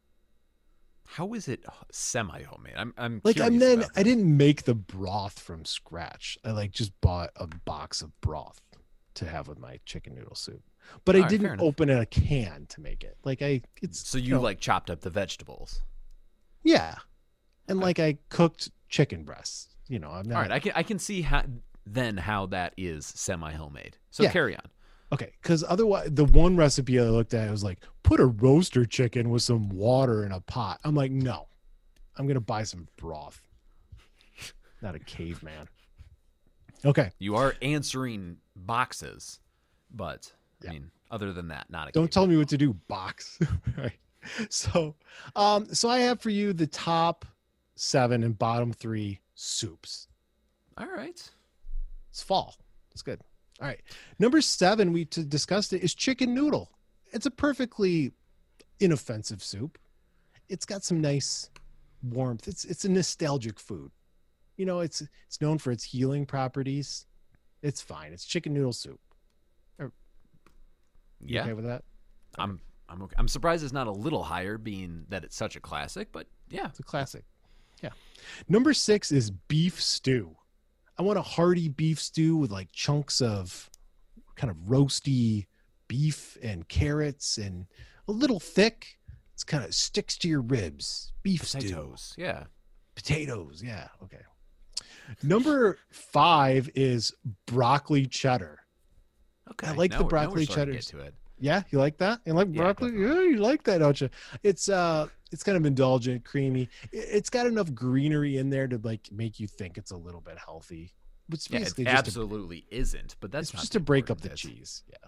How is it semi-homemade? I'm Like curious about I that. didn't make the broth from scratch. I just bought a box of broth to have with my chicken noodle soup. But All I right, fair didn't enough. open a can to make it. So you chopped up the vegetables. Yeah. And I cooked chicken breasts. I'm not. All right, I can see how that is semi-homemade. So Yeah. carry on. Okay, because otherwise, the one recipe I looked at, it was like, put a roaster chicken with some water in a pot. I'm like, no, I'm going to buy some broth. Not a caveman. Okay. You are answering boxes, but I mean, other than that, not a Don't tell caveman. me what to do, box. Right. So I have for you the top 7 and bottom 3 soups. All right. It's fall. It's good. All right. Number 7, we discussed it, is chicken noodle. It's a perfectly inoffensive soup. It's got some nice warmth. It's a nostalgic food. It's known for its healing properties. It's fine. It's chicken noodle soup. You Yeah. okay with that? I'm okay. I'm surprised it's not a little higher, being that it's such a classic. But yeah, It's a classic. Yeah. Number 6 is beef stew. I want a hearty beef stew with chunks of kind of roasty beef and carrots and a little thick. It's kind of sticks to your ribs. Beef stew. potatoes. Yeah. Potatoes. Yeah. Okay. Number 5 is broccoli cheddar. Okay. I like now the we're broccoli starting to cheddars. get to it. Yeah, you like that? You like Yeah, broccoli? definitely. Yeah, you like that, don't you? It's kind of indulgent, creamy. It's got enough greenery in there to make you think it's a little bit healthy. It's Yeah, it basically just absolutely isn't. But that's it's not just the to break up the important bit. cheese. Yeah.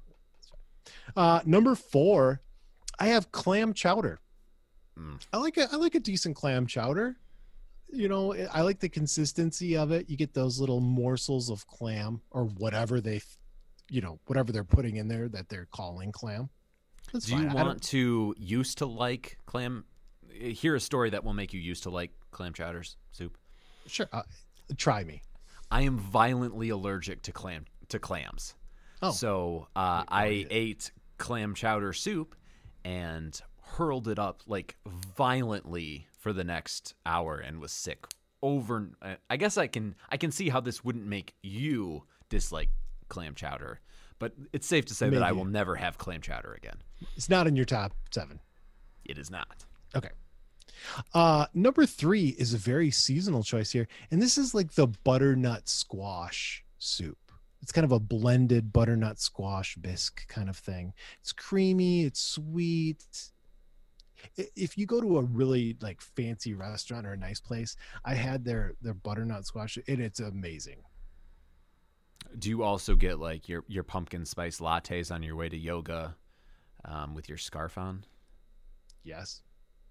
Yeah. Number 4, I have clam chowder. Mm. I like a decent clam chowder. You know, I like the consistency of it. You get those little morsels of clam or whatever whatever they're putting in there that they're calling clam. That's Do fine. you want to used to like clam? Hear a story that will make you used to like clam chowder soup. Sure. Try me. I am violently allergic to clams. Oh. So I ate clam chowder soup and hurled it up like violently for the next hour and was sick over. I guess I can see how this wouldn't make you dislike clam chowder, but it's safe to say that I will never have clam chowder again. It's not in your top 7. It is not. Okay. Number 3 is a very seasonal choice here, and this is like the butternut squash soup. It's kind of a blended butternut squash bisque kind of thing. It's creamy, it's sweet. If you go to a really like fancy restaurant or a nice place, I had their butternut squash, and it's amazing. Do you also get like your pumpkin spice lattes on your way to yoga with your scarf on? Yes.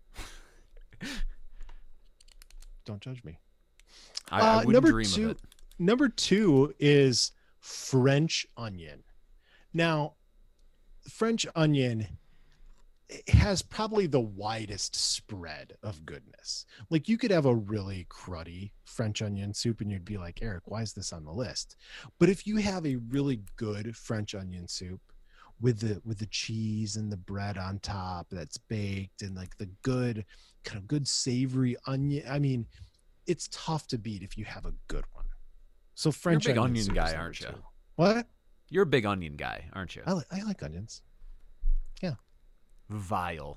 Don't judge me. I wouldn't dream of it. Number 2 is French onion. Now, French onion has probably the widest spread of goodness. Like you could have a really cruddy French onion soup and you'd be like, Eric, why is this on the list? But if you have a really good French onion soup with the cheese and the bread on top that's baked and like the good kind of good savory onion, I mean, it's tough to beat if you have a good one. So French You're a big onion onion guy, aren't you? What? You're a big onion guy, aren't you? I like onions. Yeah. Vile.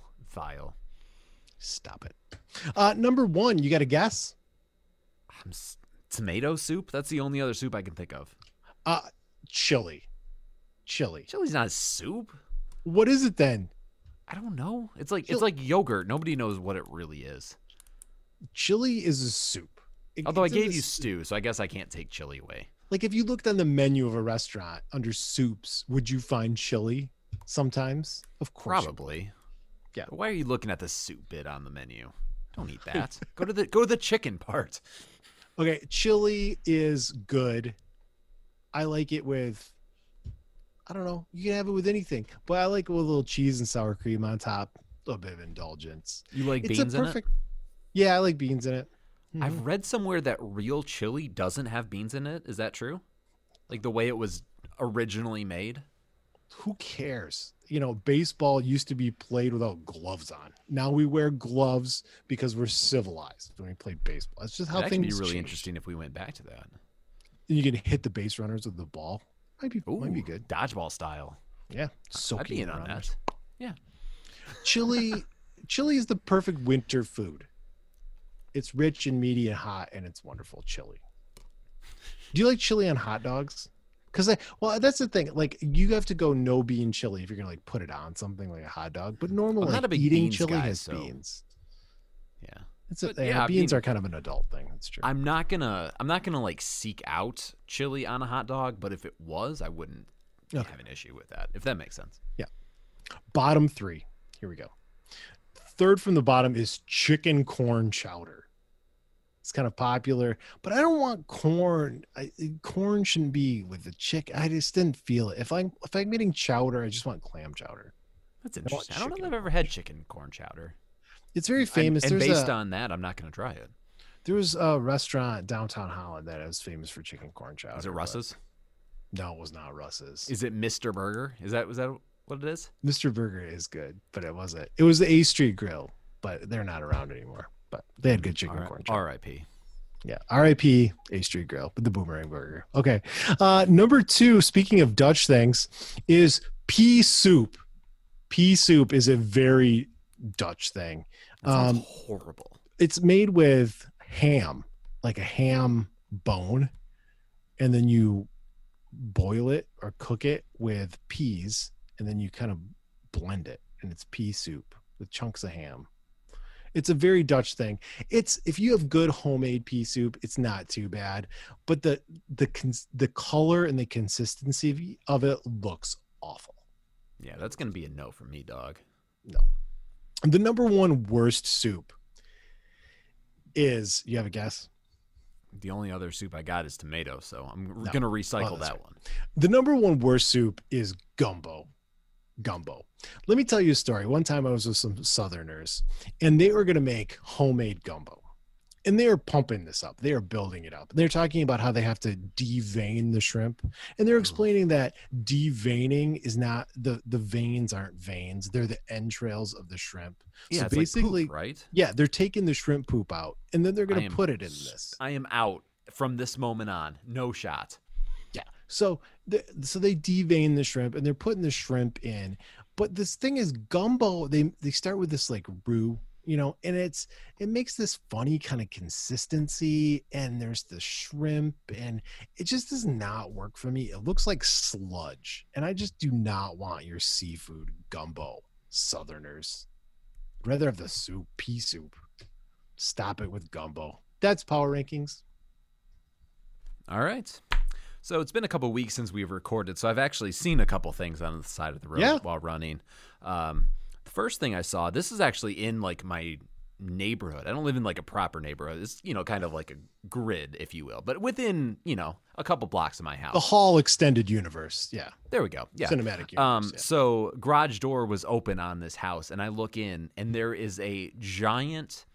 Stop it. Number 1, you got a guess? Tomato soup? That's the only other soup I can think of. Chili. Chili's not a soup. What is it then? I don't know. It's like yogurt. Nobody knows what it really is. Chili is a soup. Although I gave you stew, so I guess I can't take chili away. Like if you looked on the menu of a restaurant under soups, would you find chili sometimes? Of course. Probably. Yeah. But why are you looking at the soup bit on the menu? Don't eat that. Go to the chicken part. Okay, chili is good. I like it with, I don't know, you can have it with anything, but I like it with a little cheese and sour cream on top. A little bit of indulgence. You like beans in it? Yeah, I like beans in it. I've read somewhere that real chili doesn't have beans in it. Is that true? Like the way it was originally made? Who cares? You know, baseball used to be played without gloves on. Now we wear gloves because we're civilized when we play baseball. That's just how things That'd be really change. interesting if we went back to that. You can hit the base runners with the ball. Might be good. Dodgeball style. Yeah, I'd be in on that. Yeah. Chili is the perfect winter food. It's rich and meaty and hot, and it's wonderful. Chili. Do you like chili on hot dogs? Because that's the thing. Like you have to go no bean chili if you're gonna like put it on something like a hot dog. But normally, not a big eating beans chili guy, has so- beans. Yeah. Beans are kind of an adult thing. That's true. I'm not gonna like seek out chili on a hot dog, but if it was, I wouldn't have an issue with that. If that makes sense. Yeah. Bottom 3. Here we go. Third from the bottom is chicken corn chowder. It's kind of popular, but I don't want corn. Corn shouldn't be with the chicken. I just didn't feel it. If I'm eating chowder, I just want clam chowder. That's interesting. I don't know if I've ever had chicken corn chowder. It's very famous. And based on that, I'm not going to try it. There was a restaurant downtown Holland that is famous for chicken corn chowder. Is it Russ's? No, it was not Russ's. Is it Mr. Burger? Was that what it is? Mr. Burger is good, but it wasn't. It was the A Street Grill, but they're not around anymore. But they had good chicken corn chowder. R.I.P. Yeah, R.I.P. A Street Grill with the Boomerang Burger. Okay, number 2. Speaking of Dutch things, is pea soup. Pea soup is a very Dutch thing. That sounds horrible. It's made with ham, like a ham bone, and then you boil it or cook it with peas, and then you kind of blend it, and it's pea soup with chunks of ham. It's a very Dutch thing. It's if you have good homemade pea soup, it's not too bad, but the color and the consistency of it looks awful. Yeah, that's going to be a no for me, dog. No. The number 1 worst soup. is, you have a guess? The only other soup I got is tomato, so I'm going to recycle that one. The number one worst soup is gumbo. Let me tell you a story. One time I was with some Southerners, and they were going to make homemade gumbo. And they are pumping this up. They are building it up. They're talking about how they have to devein the shrimp. And they're explaining that deveining is not the veins aren't veins. They're the entrails of the shrimp. Yeah, so it's basically, like poop, right? Yeah, they're taking the shrimp poop out and then they're going to put it in this. I am out from this moment on. No shot. Yeah. So they devein the shrimp and they're putting the shrimp in. But this thing is gumbo. They start with this like roux, and it makes this funny kind of consistency, and there's the shrimp, and it just does not work for me. It looks like sludge, and I just do not want your seafood gumbo, Southerners. I'd rather have the soup, pea soup. Stop it with gumbo. That's Power Rankings. All right. So it's been a couple weeks since we've recorded, so I've actually seen a couple things on the side of the road while running. The first thing I saw, this is actually in like my neighborhood. I don't live in like a proper neighborhood. It's, kind of like a grid, if you will, but within, a couple blocks of my house. The Hall extended universe. Yeah. There we go. Yeah. Cinematic universe. So garage door was open on this house, and I look in, and there is a giant,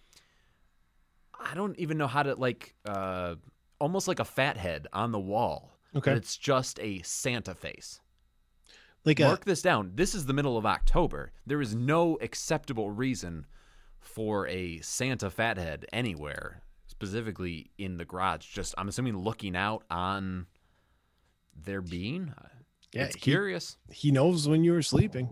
I don't even know how to almost like a fat head on the wall. Okay. But it's just a Santa face. Like Mark this down. This is the middle of October. There is no acceptable reason for a Santa fathead anywhere, specifically in the garage. Just, I'm assuming, looking out on their being. Yeah, it's curious. He knows when you were sleeping.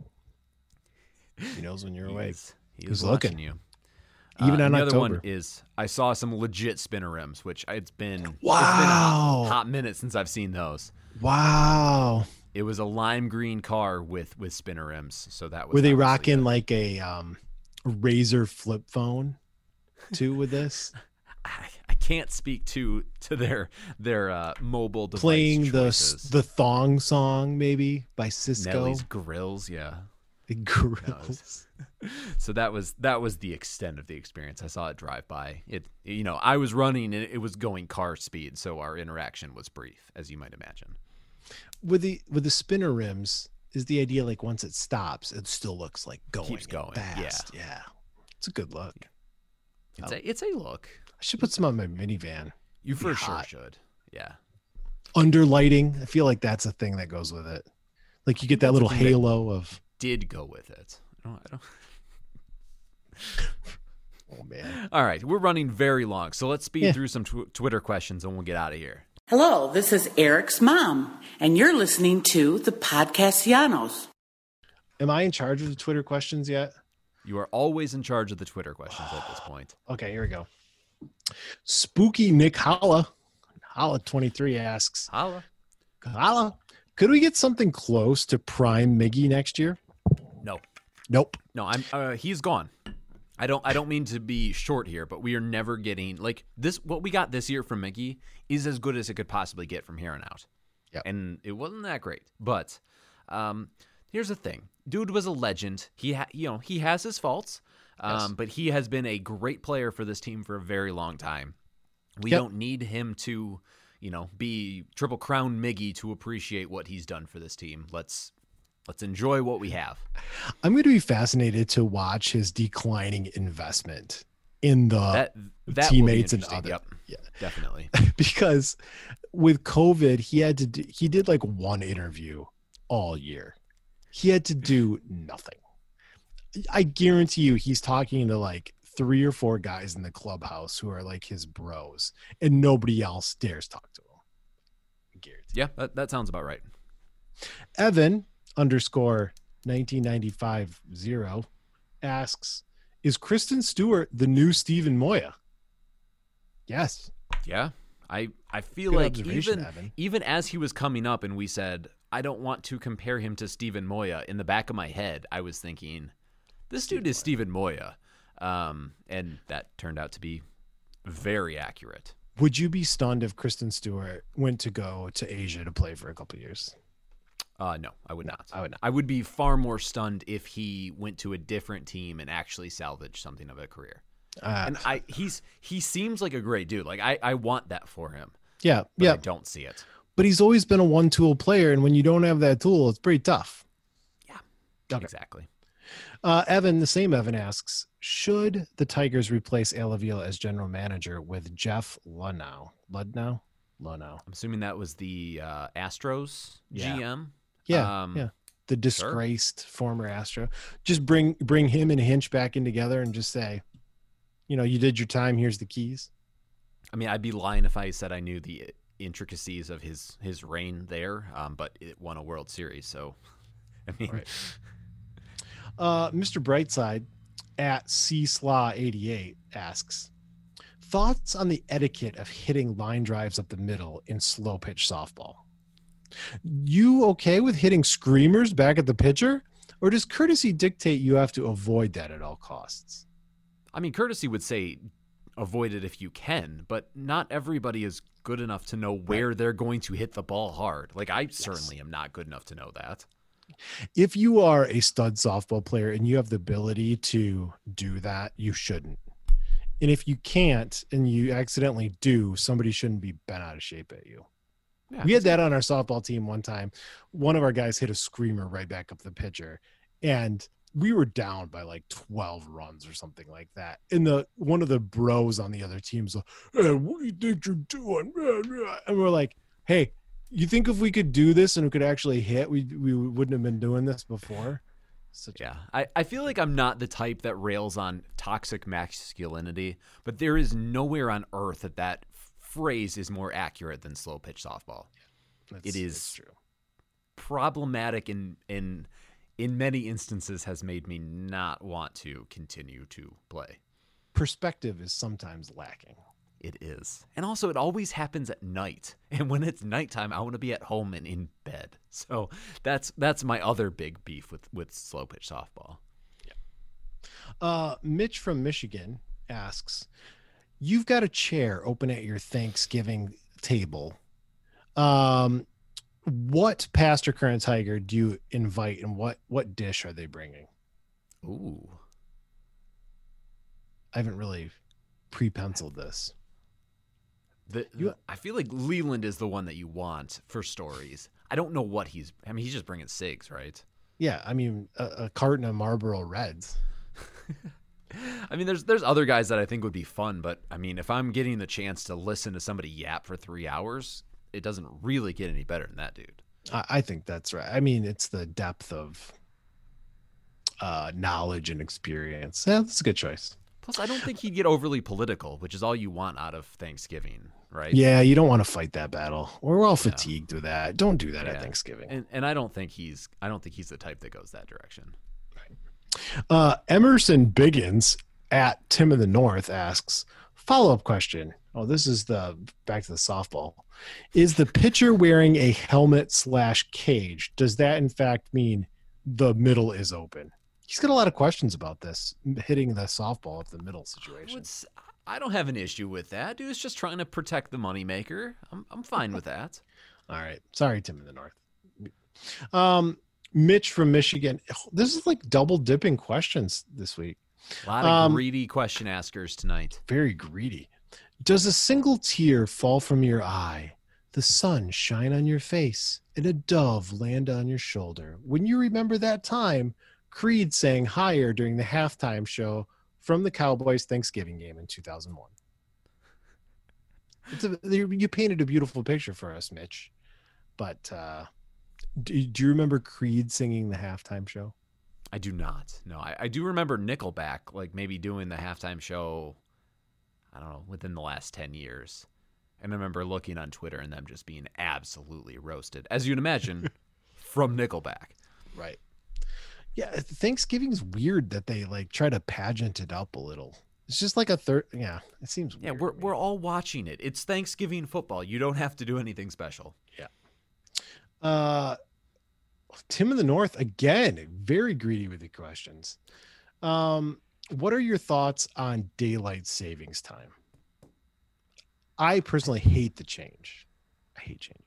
He knows when you're awake. He's looking you. Even on the October. other one is I saw some legit spinner rims, which it's been a hot minute since I've seen those. Wow. It was a lime green car with spinner rims, so that was. Were they rocking like a Razor flip phone too with this? I can't speak to their mobile device playing choices. the thong song maybe by Cisco. Nelly's Grills, yeah. The Grills. So that was the extent of the experience. I saw it drive by. I was running and it was going car speed, so our interaction was brief, as you might imagine. With the spinner rims, is the idea like once it stops, it still looks like keeps going fast. Yeah. It's a good look. It's a look. I should put some on my minivan. You for sure should. Yeah. Under lighting, I feel like that's a thing that goes with it. Like you get that little halo of. Did go with it. I don't. Oh man! All right, we're running very long, so let's speed through some Twitter questions and we'll get out of here. Hello, this is Eric's mom, and you're listening to the Podcastianos. Am I in charge of the Twitter questions yet? You are always in charge of the Twitter questions at this point. Okay, here we go. Spooky Nick Holla 23 asks, Holla, could we get something close to prime Miggy next year? No. Nope. No, he's gone. I don't mean to be short here, but we are never getting like this. What we got this year from Miggy is as good as it could possibly get from here on out. Yeah. And it wasn't that great. But here's the thing. Dude was a legend. He has his faults. But he has been a great player for this team for a very long time. We don't need him to, be Triple Crown Miggy to appreciate what he's done for this team. Let's enjoy what we have. I'm going to be fascinated to watch his declining investment in the that teammates and others. Yep. Yeah, definitely. Because with COVID, he did like one interview all year. He had to do nothing. I guarantee you he's talking to like 3 or 4 guys in the clubhouse who are like his bros, and nobody else dares talk to him. I guarantee. Yeah, that sounds about right. Evan _1995 asks, is Kristen Stewart the new Stephen Moya? Yes. Yeah. I feel Good like Evan. even as he was coming up and we said, I don't want to compare him to Stephen Moya, in the back of my head, I was thinking, this dude is Stephen Moya. And that turned out to be very accurate. Would you be stunned if Kristen Stewart went to go to Asia to play for a couple of years? No, I would not. I would not. I would be far more stunned if he went to a different team and actually salvaged something of a career. And he seems like a great dude. Like I want that for him. Yeah, but I don't see it. But he's always been a one-tool player, and when you don't have that tool, it's pretty tough. Yeah, okay. Exactly. Evan, the same Evan asks, should the Tigers replace Al Avila as general manager with Jeff Luhnow? Luhnow? I'm assuming that was the Astros GM. Yeah, the disgraced former Astro. Just bring him and Hinch back in together and just say, you did your time. Here's the keys. I mean, I'd be lying if I said I knew the intricacies of his reign there, but it won a World Series, so I mean, right. Mr. Brightside at CSlaw88 asks, thoughts on the etiquette of hitting line drives up the middle in slow pitch softball? You okay with hitting screamers back at the pitcher, or does courtesy dictate you have to avoid that at all costs? I mean, courtesy would say avoid it if you can, but not everybody is good enough to know where they're going to hit the ball hard. Like I certainly am not good enough to know that. If you are a stud softball player and you have the ability to do that, you shouldn't. And if you can't and you accidentally do, somebody shouldn't be bent out of shape at you. Yeah, we had that on our softball team one time. One of our guys hit a screamer right back up the pitcher, and we were down by like 12 runs or something like that. And one of the bros on the other team's like, hey, what do you think you're doing? And we're like, hey, you think if we could do this and we could actually hit, we wouldn't have been doing this before? I feel like I'm not the type that rails on toxic masculinity, but there is nowhere on earth that phrase is more accurate than slow pitch softball. It is true. Problematic in many instances has made me not want to continue to play. Perspective is sometimes lacking. It is. And also it always happens at night. And when it's nighttime, I want to be at home and in bed. So that's my other big beef with slow pitch softball. Yeah. Mitch from Michigan asks, you've got a chair open at your Thanksgiving table. What past or current Tiger do you invite, and what dish are they bringing? Ooh. I haven't really pre-penciled this. I feel like Leland is the one that you want for stories. I don't know what he's just bringing cigs, right? Yeah, I mean, a carton of Marlboro Reds. I mean, there's other guys that I think would be fun, but I mean, if I'm getting the chance to listen to somebody yap for 3 hours, it doesn't really get any better than that dude. I think that's right. I mean, it's the depth of knowledge and experience. Yeah, that's a good choice. Plus, I don't think he'd get overly political, which is all you want out of Thanksgiving, right? Yeah, you don't want to fight that battle. We're all fatigued with that. Don't do that at Thanksgiving. And I don't think he's the type that goes that direction. Emerson Biggins at Tim of the North asks, follow-up question. Oh, this is back to the softball. Is the pitcher wearing a helmet/cage? Does that in fact mean the middle is open? He's got a lot of questions about this, hitting the softball at the middle situation. I don't have an issue with that. Dude's just trying to protect the moneymaker. I'm fine with that. All right. Sorry, Tim in the North. Mitch from Michigan. This is like double dipping questions this week. A lot of greedy question askers tonight. Very greedy. Does a single tear fall from your eye, the sun shine on your face, and a dove land on your shoulder when you remember that time Creed sang Higher during the halftime show from the Cowboys Thanksgiving game in 2001? You painted a beautiful picture for us, Mitch. But do you remember Creed singing the halftime show? I do not. No, I do remember Nickelback, like maybe doing the halftime show, I don't know, within the last 10 years. And I remember looking on Twitter and them just being absolutely roasted, as you'd imagine, from Nickelback. Right. Yeah, Thanksgiving's weird that they like try to pageant it up a little. It's just like a third. Yeah, it seems weird. Yeah, we're all watching it. It's Thanksgiving football. You don't have to do anything special. Yeah. Tim in the North, again, very greedy with the questions. What are your thoughts on daylight savings time? I personally hate the change. I hate changing.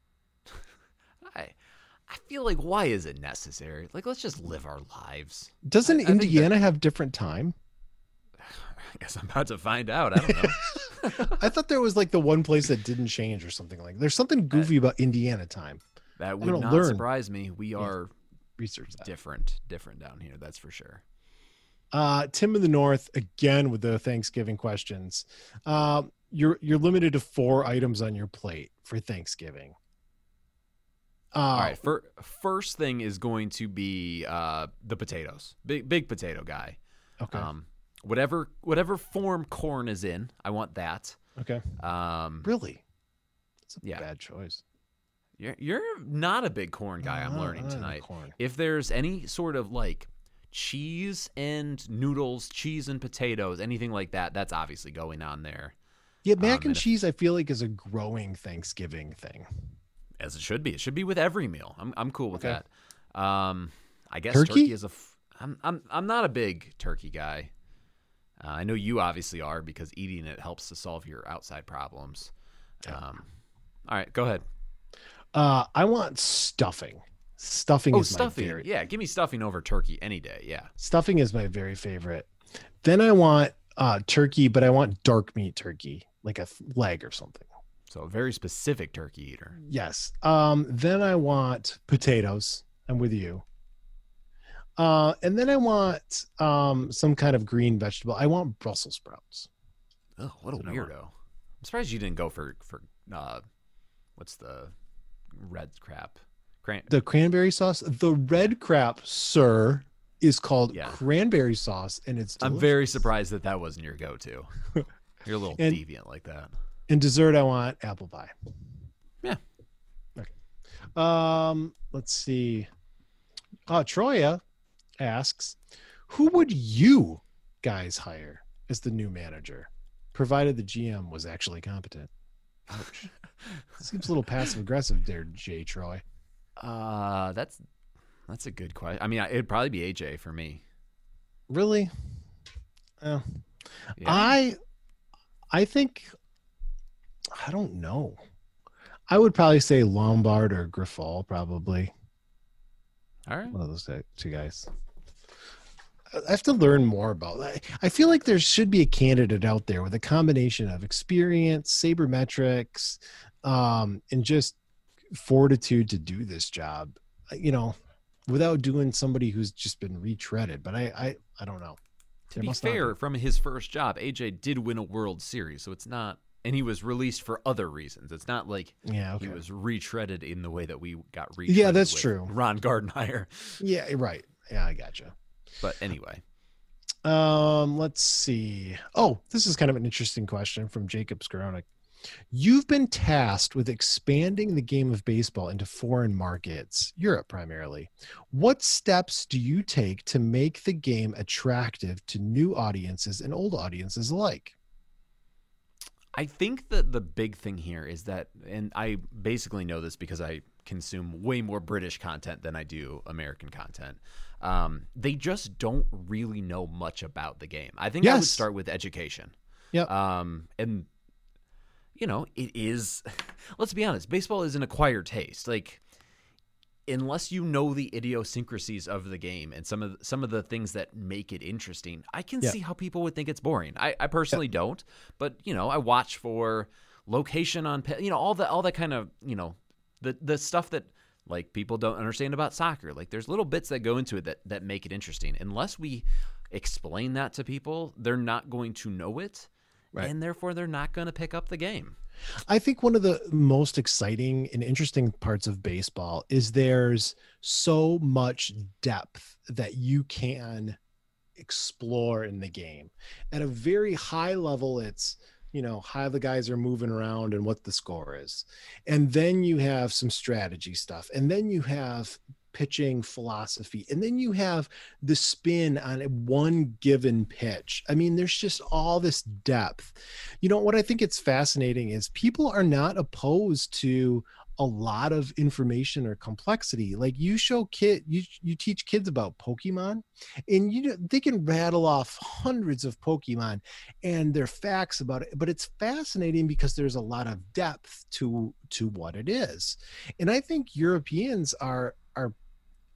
I feel like, why is it necessary? Like, let's just live our lives. Doesn't Indiana have different time? I guess I'm about to find out. I don't know. I thought there was like the one place that didn't change or something like. There's something goofy about Indiana time. That would not surprise me. We are research that. different down here. That's for sure. Tim in the North again with the Thanksgiving questions. You're limited to 4 items on your plate for Thanksgiving. All right. First thing is going to be the potatoes. Big potato guy. Okay. Whatever form corn is in, I want that. Okay. Really? That's a bad choice. You're not a big corn guy. I'm learning tonight. If there's any sort of like cheese and noodles, cheese and potatoes, anything like that, that's obviously going on there. Yeah, mac and cheese, I feel like is a growing Thanksgiving thing. As it should be. It should be with every meal. I'm cool with that. I guess turkey is I'm not a big turkey guy. I know you obviously are because eating it helps to solve your outside problems. All right, go ahead. I want stuffing. Stuffing is stuffing. my favorite. Yeah, give me stuffing over turkey any day. Yeah. Stuffing is my very favorite. Then I want turkey, but I want dark meat turkey, like a leg or something. So a very specific turkey eater. Yes. Then I want potatoes. I'm with you. And then I want some kind of green vegetable. I want Brussels sprouts. Oh, what a weirdo. I'm surprised you didn't go for what's the red crap? The cranberry sauce. The red crap, sir, is called cranberry sauce, and it's delicious. I'm very surprised that wasn't your go-to. You're a little deviant like that. In dessert, I want apple pie. Yeah. Okay. Let's see. Troya asks, who would you guys hire as the new manager, provided the GM was actually competent? Ouch. Seems a little passive aggressive there, Jay Troy. That's a good question. I mean, it'd probably be AJ for me. Really? Yeah. I think, I don't know. I would probably say Lombard or Grifol, probably. All right. One of those two guys. I have to learn more about that. I feel like there should be a candidate out there with a combination of experience, sabermetrics, and just fortitude to do this job, without doing somebody who's just been retreaded. But I don't know. To be fair, from his first job, AJ did win a World Series, so it's not, and he was released for other reasons. It's not like he was retreaded in the way that we got retreaded. Yeah, that's with true. Ron Gardenhire. Yeah, right. Yeah, I gotcha. But anyway. Let's see. Oh, this is kind of an interesting question from Jacob Skoronik. You've been tasked with expanding the game of baseball into foreign markets, Europe primarily. What steps do you take to make the game attractive to new audiences and old audiences alike? I think that the big thing here is that, and I basically know this because I consume way more British content than I do American content. They just don't really know much about the game. I think I would start with education. Yeah. And it is, let's be honest, baseball is an acquired taste. Like, unless you know the idiosyncrasies of the game and some of the things that make it interesting, I can see how people would think it's boring. I personally don't, but I watch for location on, all that kind of, the stuff that like people don't understand about soccer. Like, there's little bits that go into it that make it interesting. Unless we explain that to people, they're not going to know it. Right. And therefore, they're not going to pick up the game. I think one of the most exciting and interesting parts of baseball is there's so much depth that you can explore in the game. At a very high level, it's, how the guys are moving around and what the score is. And then you have some strategy stuff. And then you have pitching philosophy, and then you have the spin on one given pitch. I mean, there's just all this depth. What I think it's fascinating is people are not opposed to a lot of information or complexity. Like, you teach kids about Pokemon, and they can rattle off hundreds of Pokemon and their facts about it, but it's fascinating because there's a lot of depth to what it is. And I think Europeans are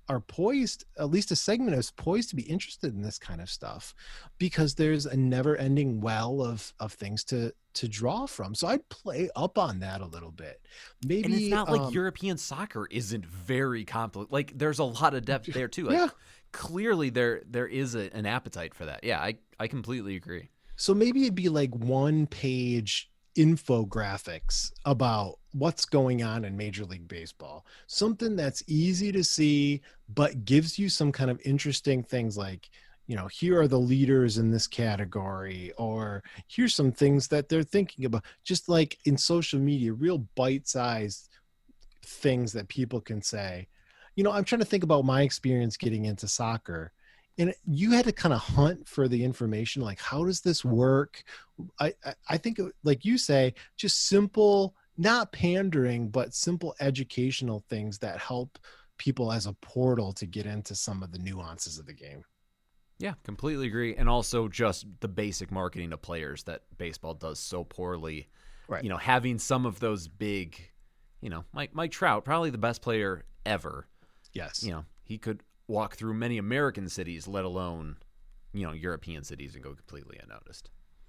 are poised, at least a segment is poised to be interested in this kind of stuff, because there's a never-ending well of things to draw from. So I'd play up on that a little bit. Maybe, and it's not like European soccer isn't very complicated. Like, there's a lot of depth there too. Like, clearly there is an appetite for that. Yeah, I completely agree. So maybe it'd be like 1-page infographics about what's going on in Major League Baseball, something that's easy to see but gives you some kind of interesting things, like, you know, here are the leaders in this category, or here's some things that they're thinking about, just like in social media, real bite-sized things that people can say. You know, I'm trying to think about my experience getting into soccer, and you had to kind of hunt for the information, like, how does this work? I think, like you say, just simple, not pandering, but simple educational things that help people as a portal to get into some of the nuances of the game. Yeah, completely agree. And also just the basic marketing to players that baseball does so poorly. Right. You know, having some of those big, you know, Mike Trout, probably the best player ever. Yes. You know, he could walk through many American cities, let alone, you know, European cities, and go completely unnoticed.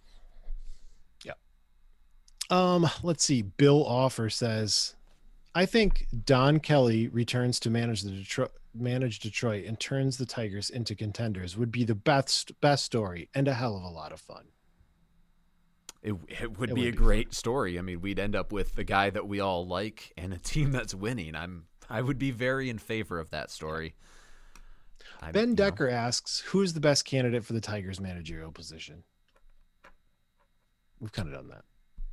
Yeah. Let's see. Bill Offer says, I think Don Kelly returns to manage Detroit and turns the Tigers into contenders would be the best story and a hell of a lot of fun. It would be a great story. I mean, we'd end up with the guy that we all like and a team that's winning. I would be very in favor of that story. Ben Decker asks, who's the best candidate for the Tigers managerial position? We've kind of done that.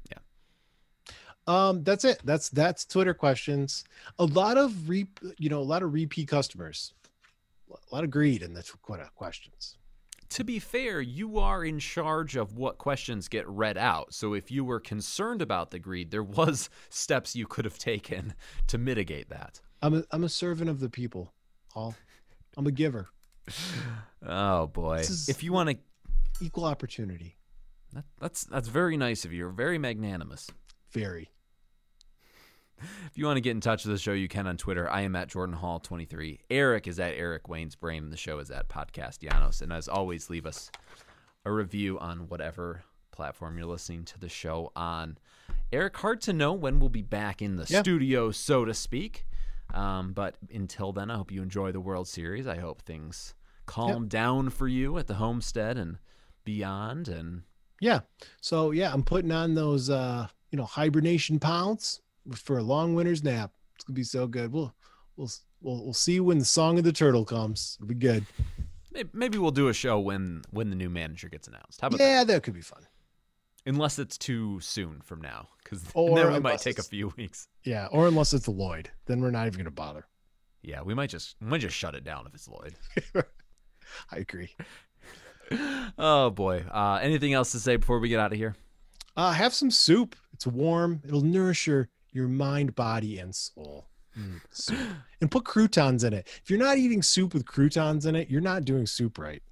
That's it. That's Twitter questions. A lot of repeat customers, a lot of greed in the questions. To be fair, you are in charge of what questions get read out. So if you were concerned about the greed, there was steps you could have taken to mitigate that. I'm a servant of the people, Paul. I'm a giver. Oh boy. If you want to equal opportunity. That's very nice of you. You're very magnanimous. Very. If you want to get in touch with the show, you can on Twitter. I am at Jordan Hall 23. Eric is at Eric Wayne's Brain, and the show is at Podcastianos. And as always, leave us a review on whatever platform you're listening to the show on. Eric, hard to know when we'll be back in the studio, so to speak. But until then, I hope you enjoy the World Series. I hope things calm down for you at the homestead and beyond. And so I'm putting on those hibernation pounds for a long winter's nap. It's gonna be so good. We'll see when the song of the turtle comes. It'll be good. Maybe we'll do a show when the new manager gets announced. How about that? That could be fun. Unless it's too soon from now, because then we might take a few weeks. Yeah, or unless it's Lloyd, then we're not even going to bother. Yeah, we might just shut it down if it's Lloyd. I agree. Oh boy, anything else to say before we get out of here? Have some soup. It's warm. It'll nourish your mind, body, and soul. Soup. And put croutons in it. If you're not eating soup with croutons in it, you're not doing soup right.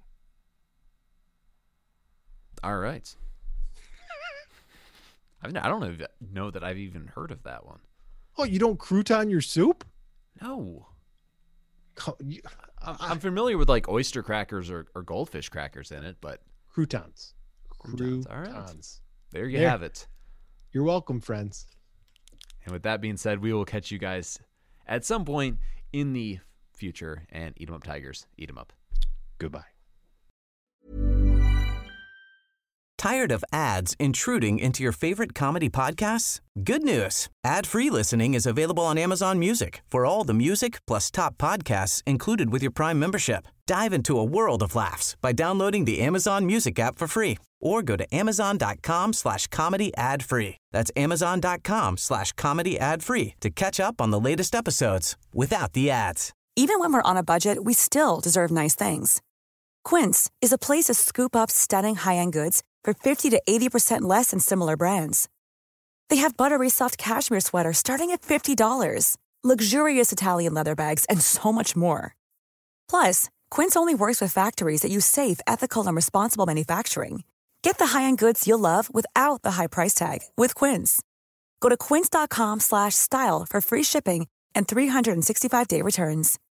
All right. I don't know that I've even heard of that one. Oh, you don't crouton your soup? No. I'm familiar with like oyster crackers or goldfish crackers in it, but croutons. All right. There you have it. You're welcome, friends. And with that being said, we will catch you guys at some point in the future, and eat 'em up, Tigers. Eat 'em up. Goodbye. Tired of ads intruding into your favorite comedy podcasts? Good news. Ad-free listening is available on Amazon Music for all the music plus top podcasts included with your Prime membership. Dive into a world of laughs by downloading the Amazon Music app for free or go to amazon.com/comedy ad-free. That's amazon.com/comedy ad-free to catch up on the latest episodes without the ads. Even when we're on a budget, we still deserve nice things. Quince is a place to scoop up stunning high-end goods for 50 to 80% less than similar brands. They have buttery soft cashmere sweaters starting at $50, luxurious Italian leather bags, and so much more. Plus, Quince only works with factories that use safe, ethical, and responsible manufacturing. Get the high-end goods you'll love without the high price tag with Quince. Go to quince.com/style for free shipping and 365-day returns.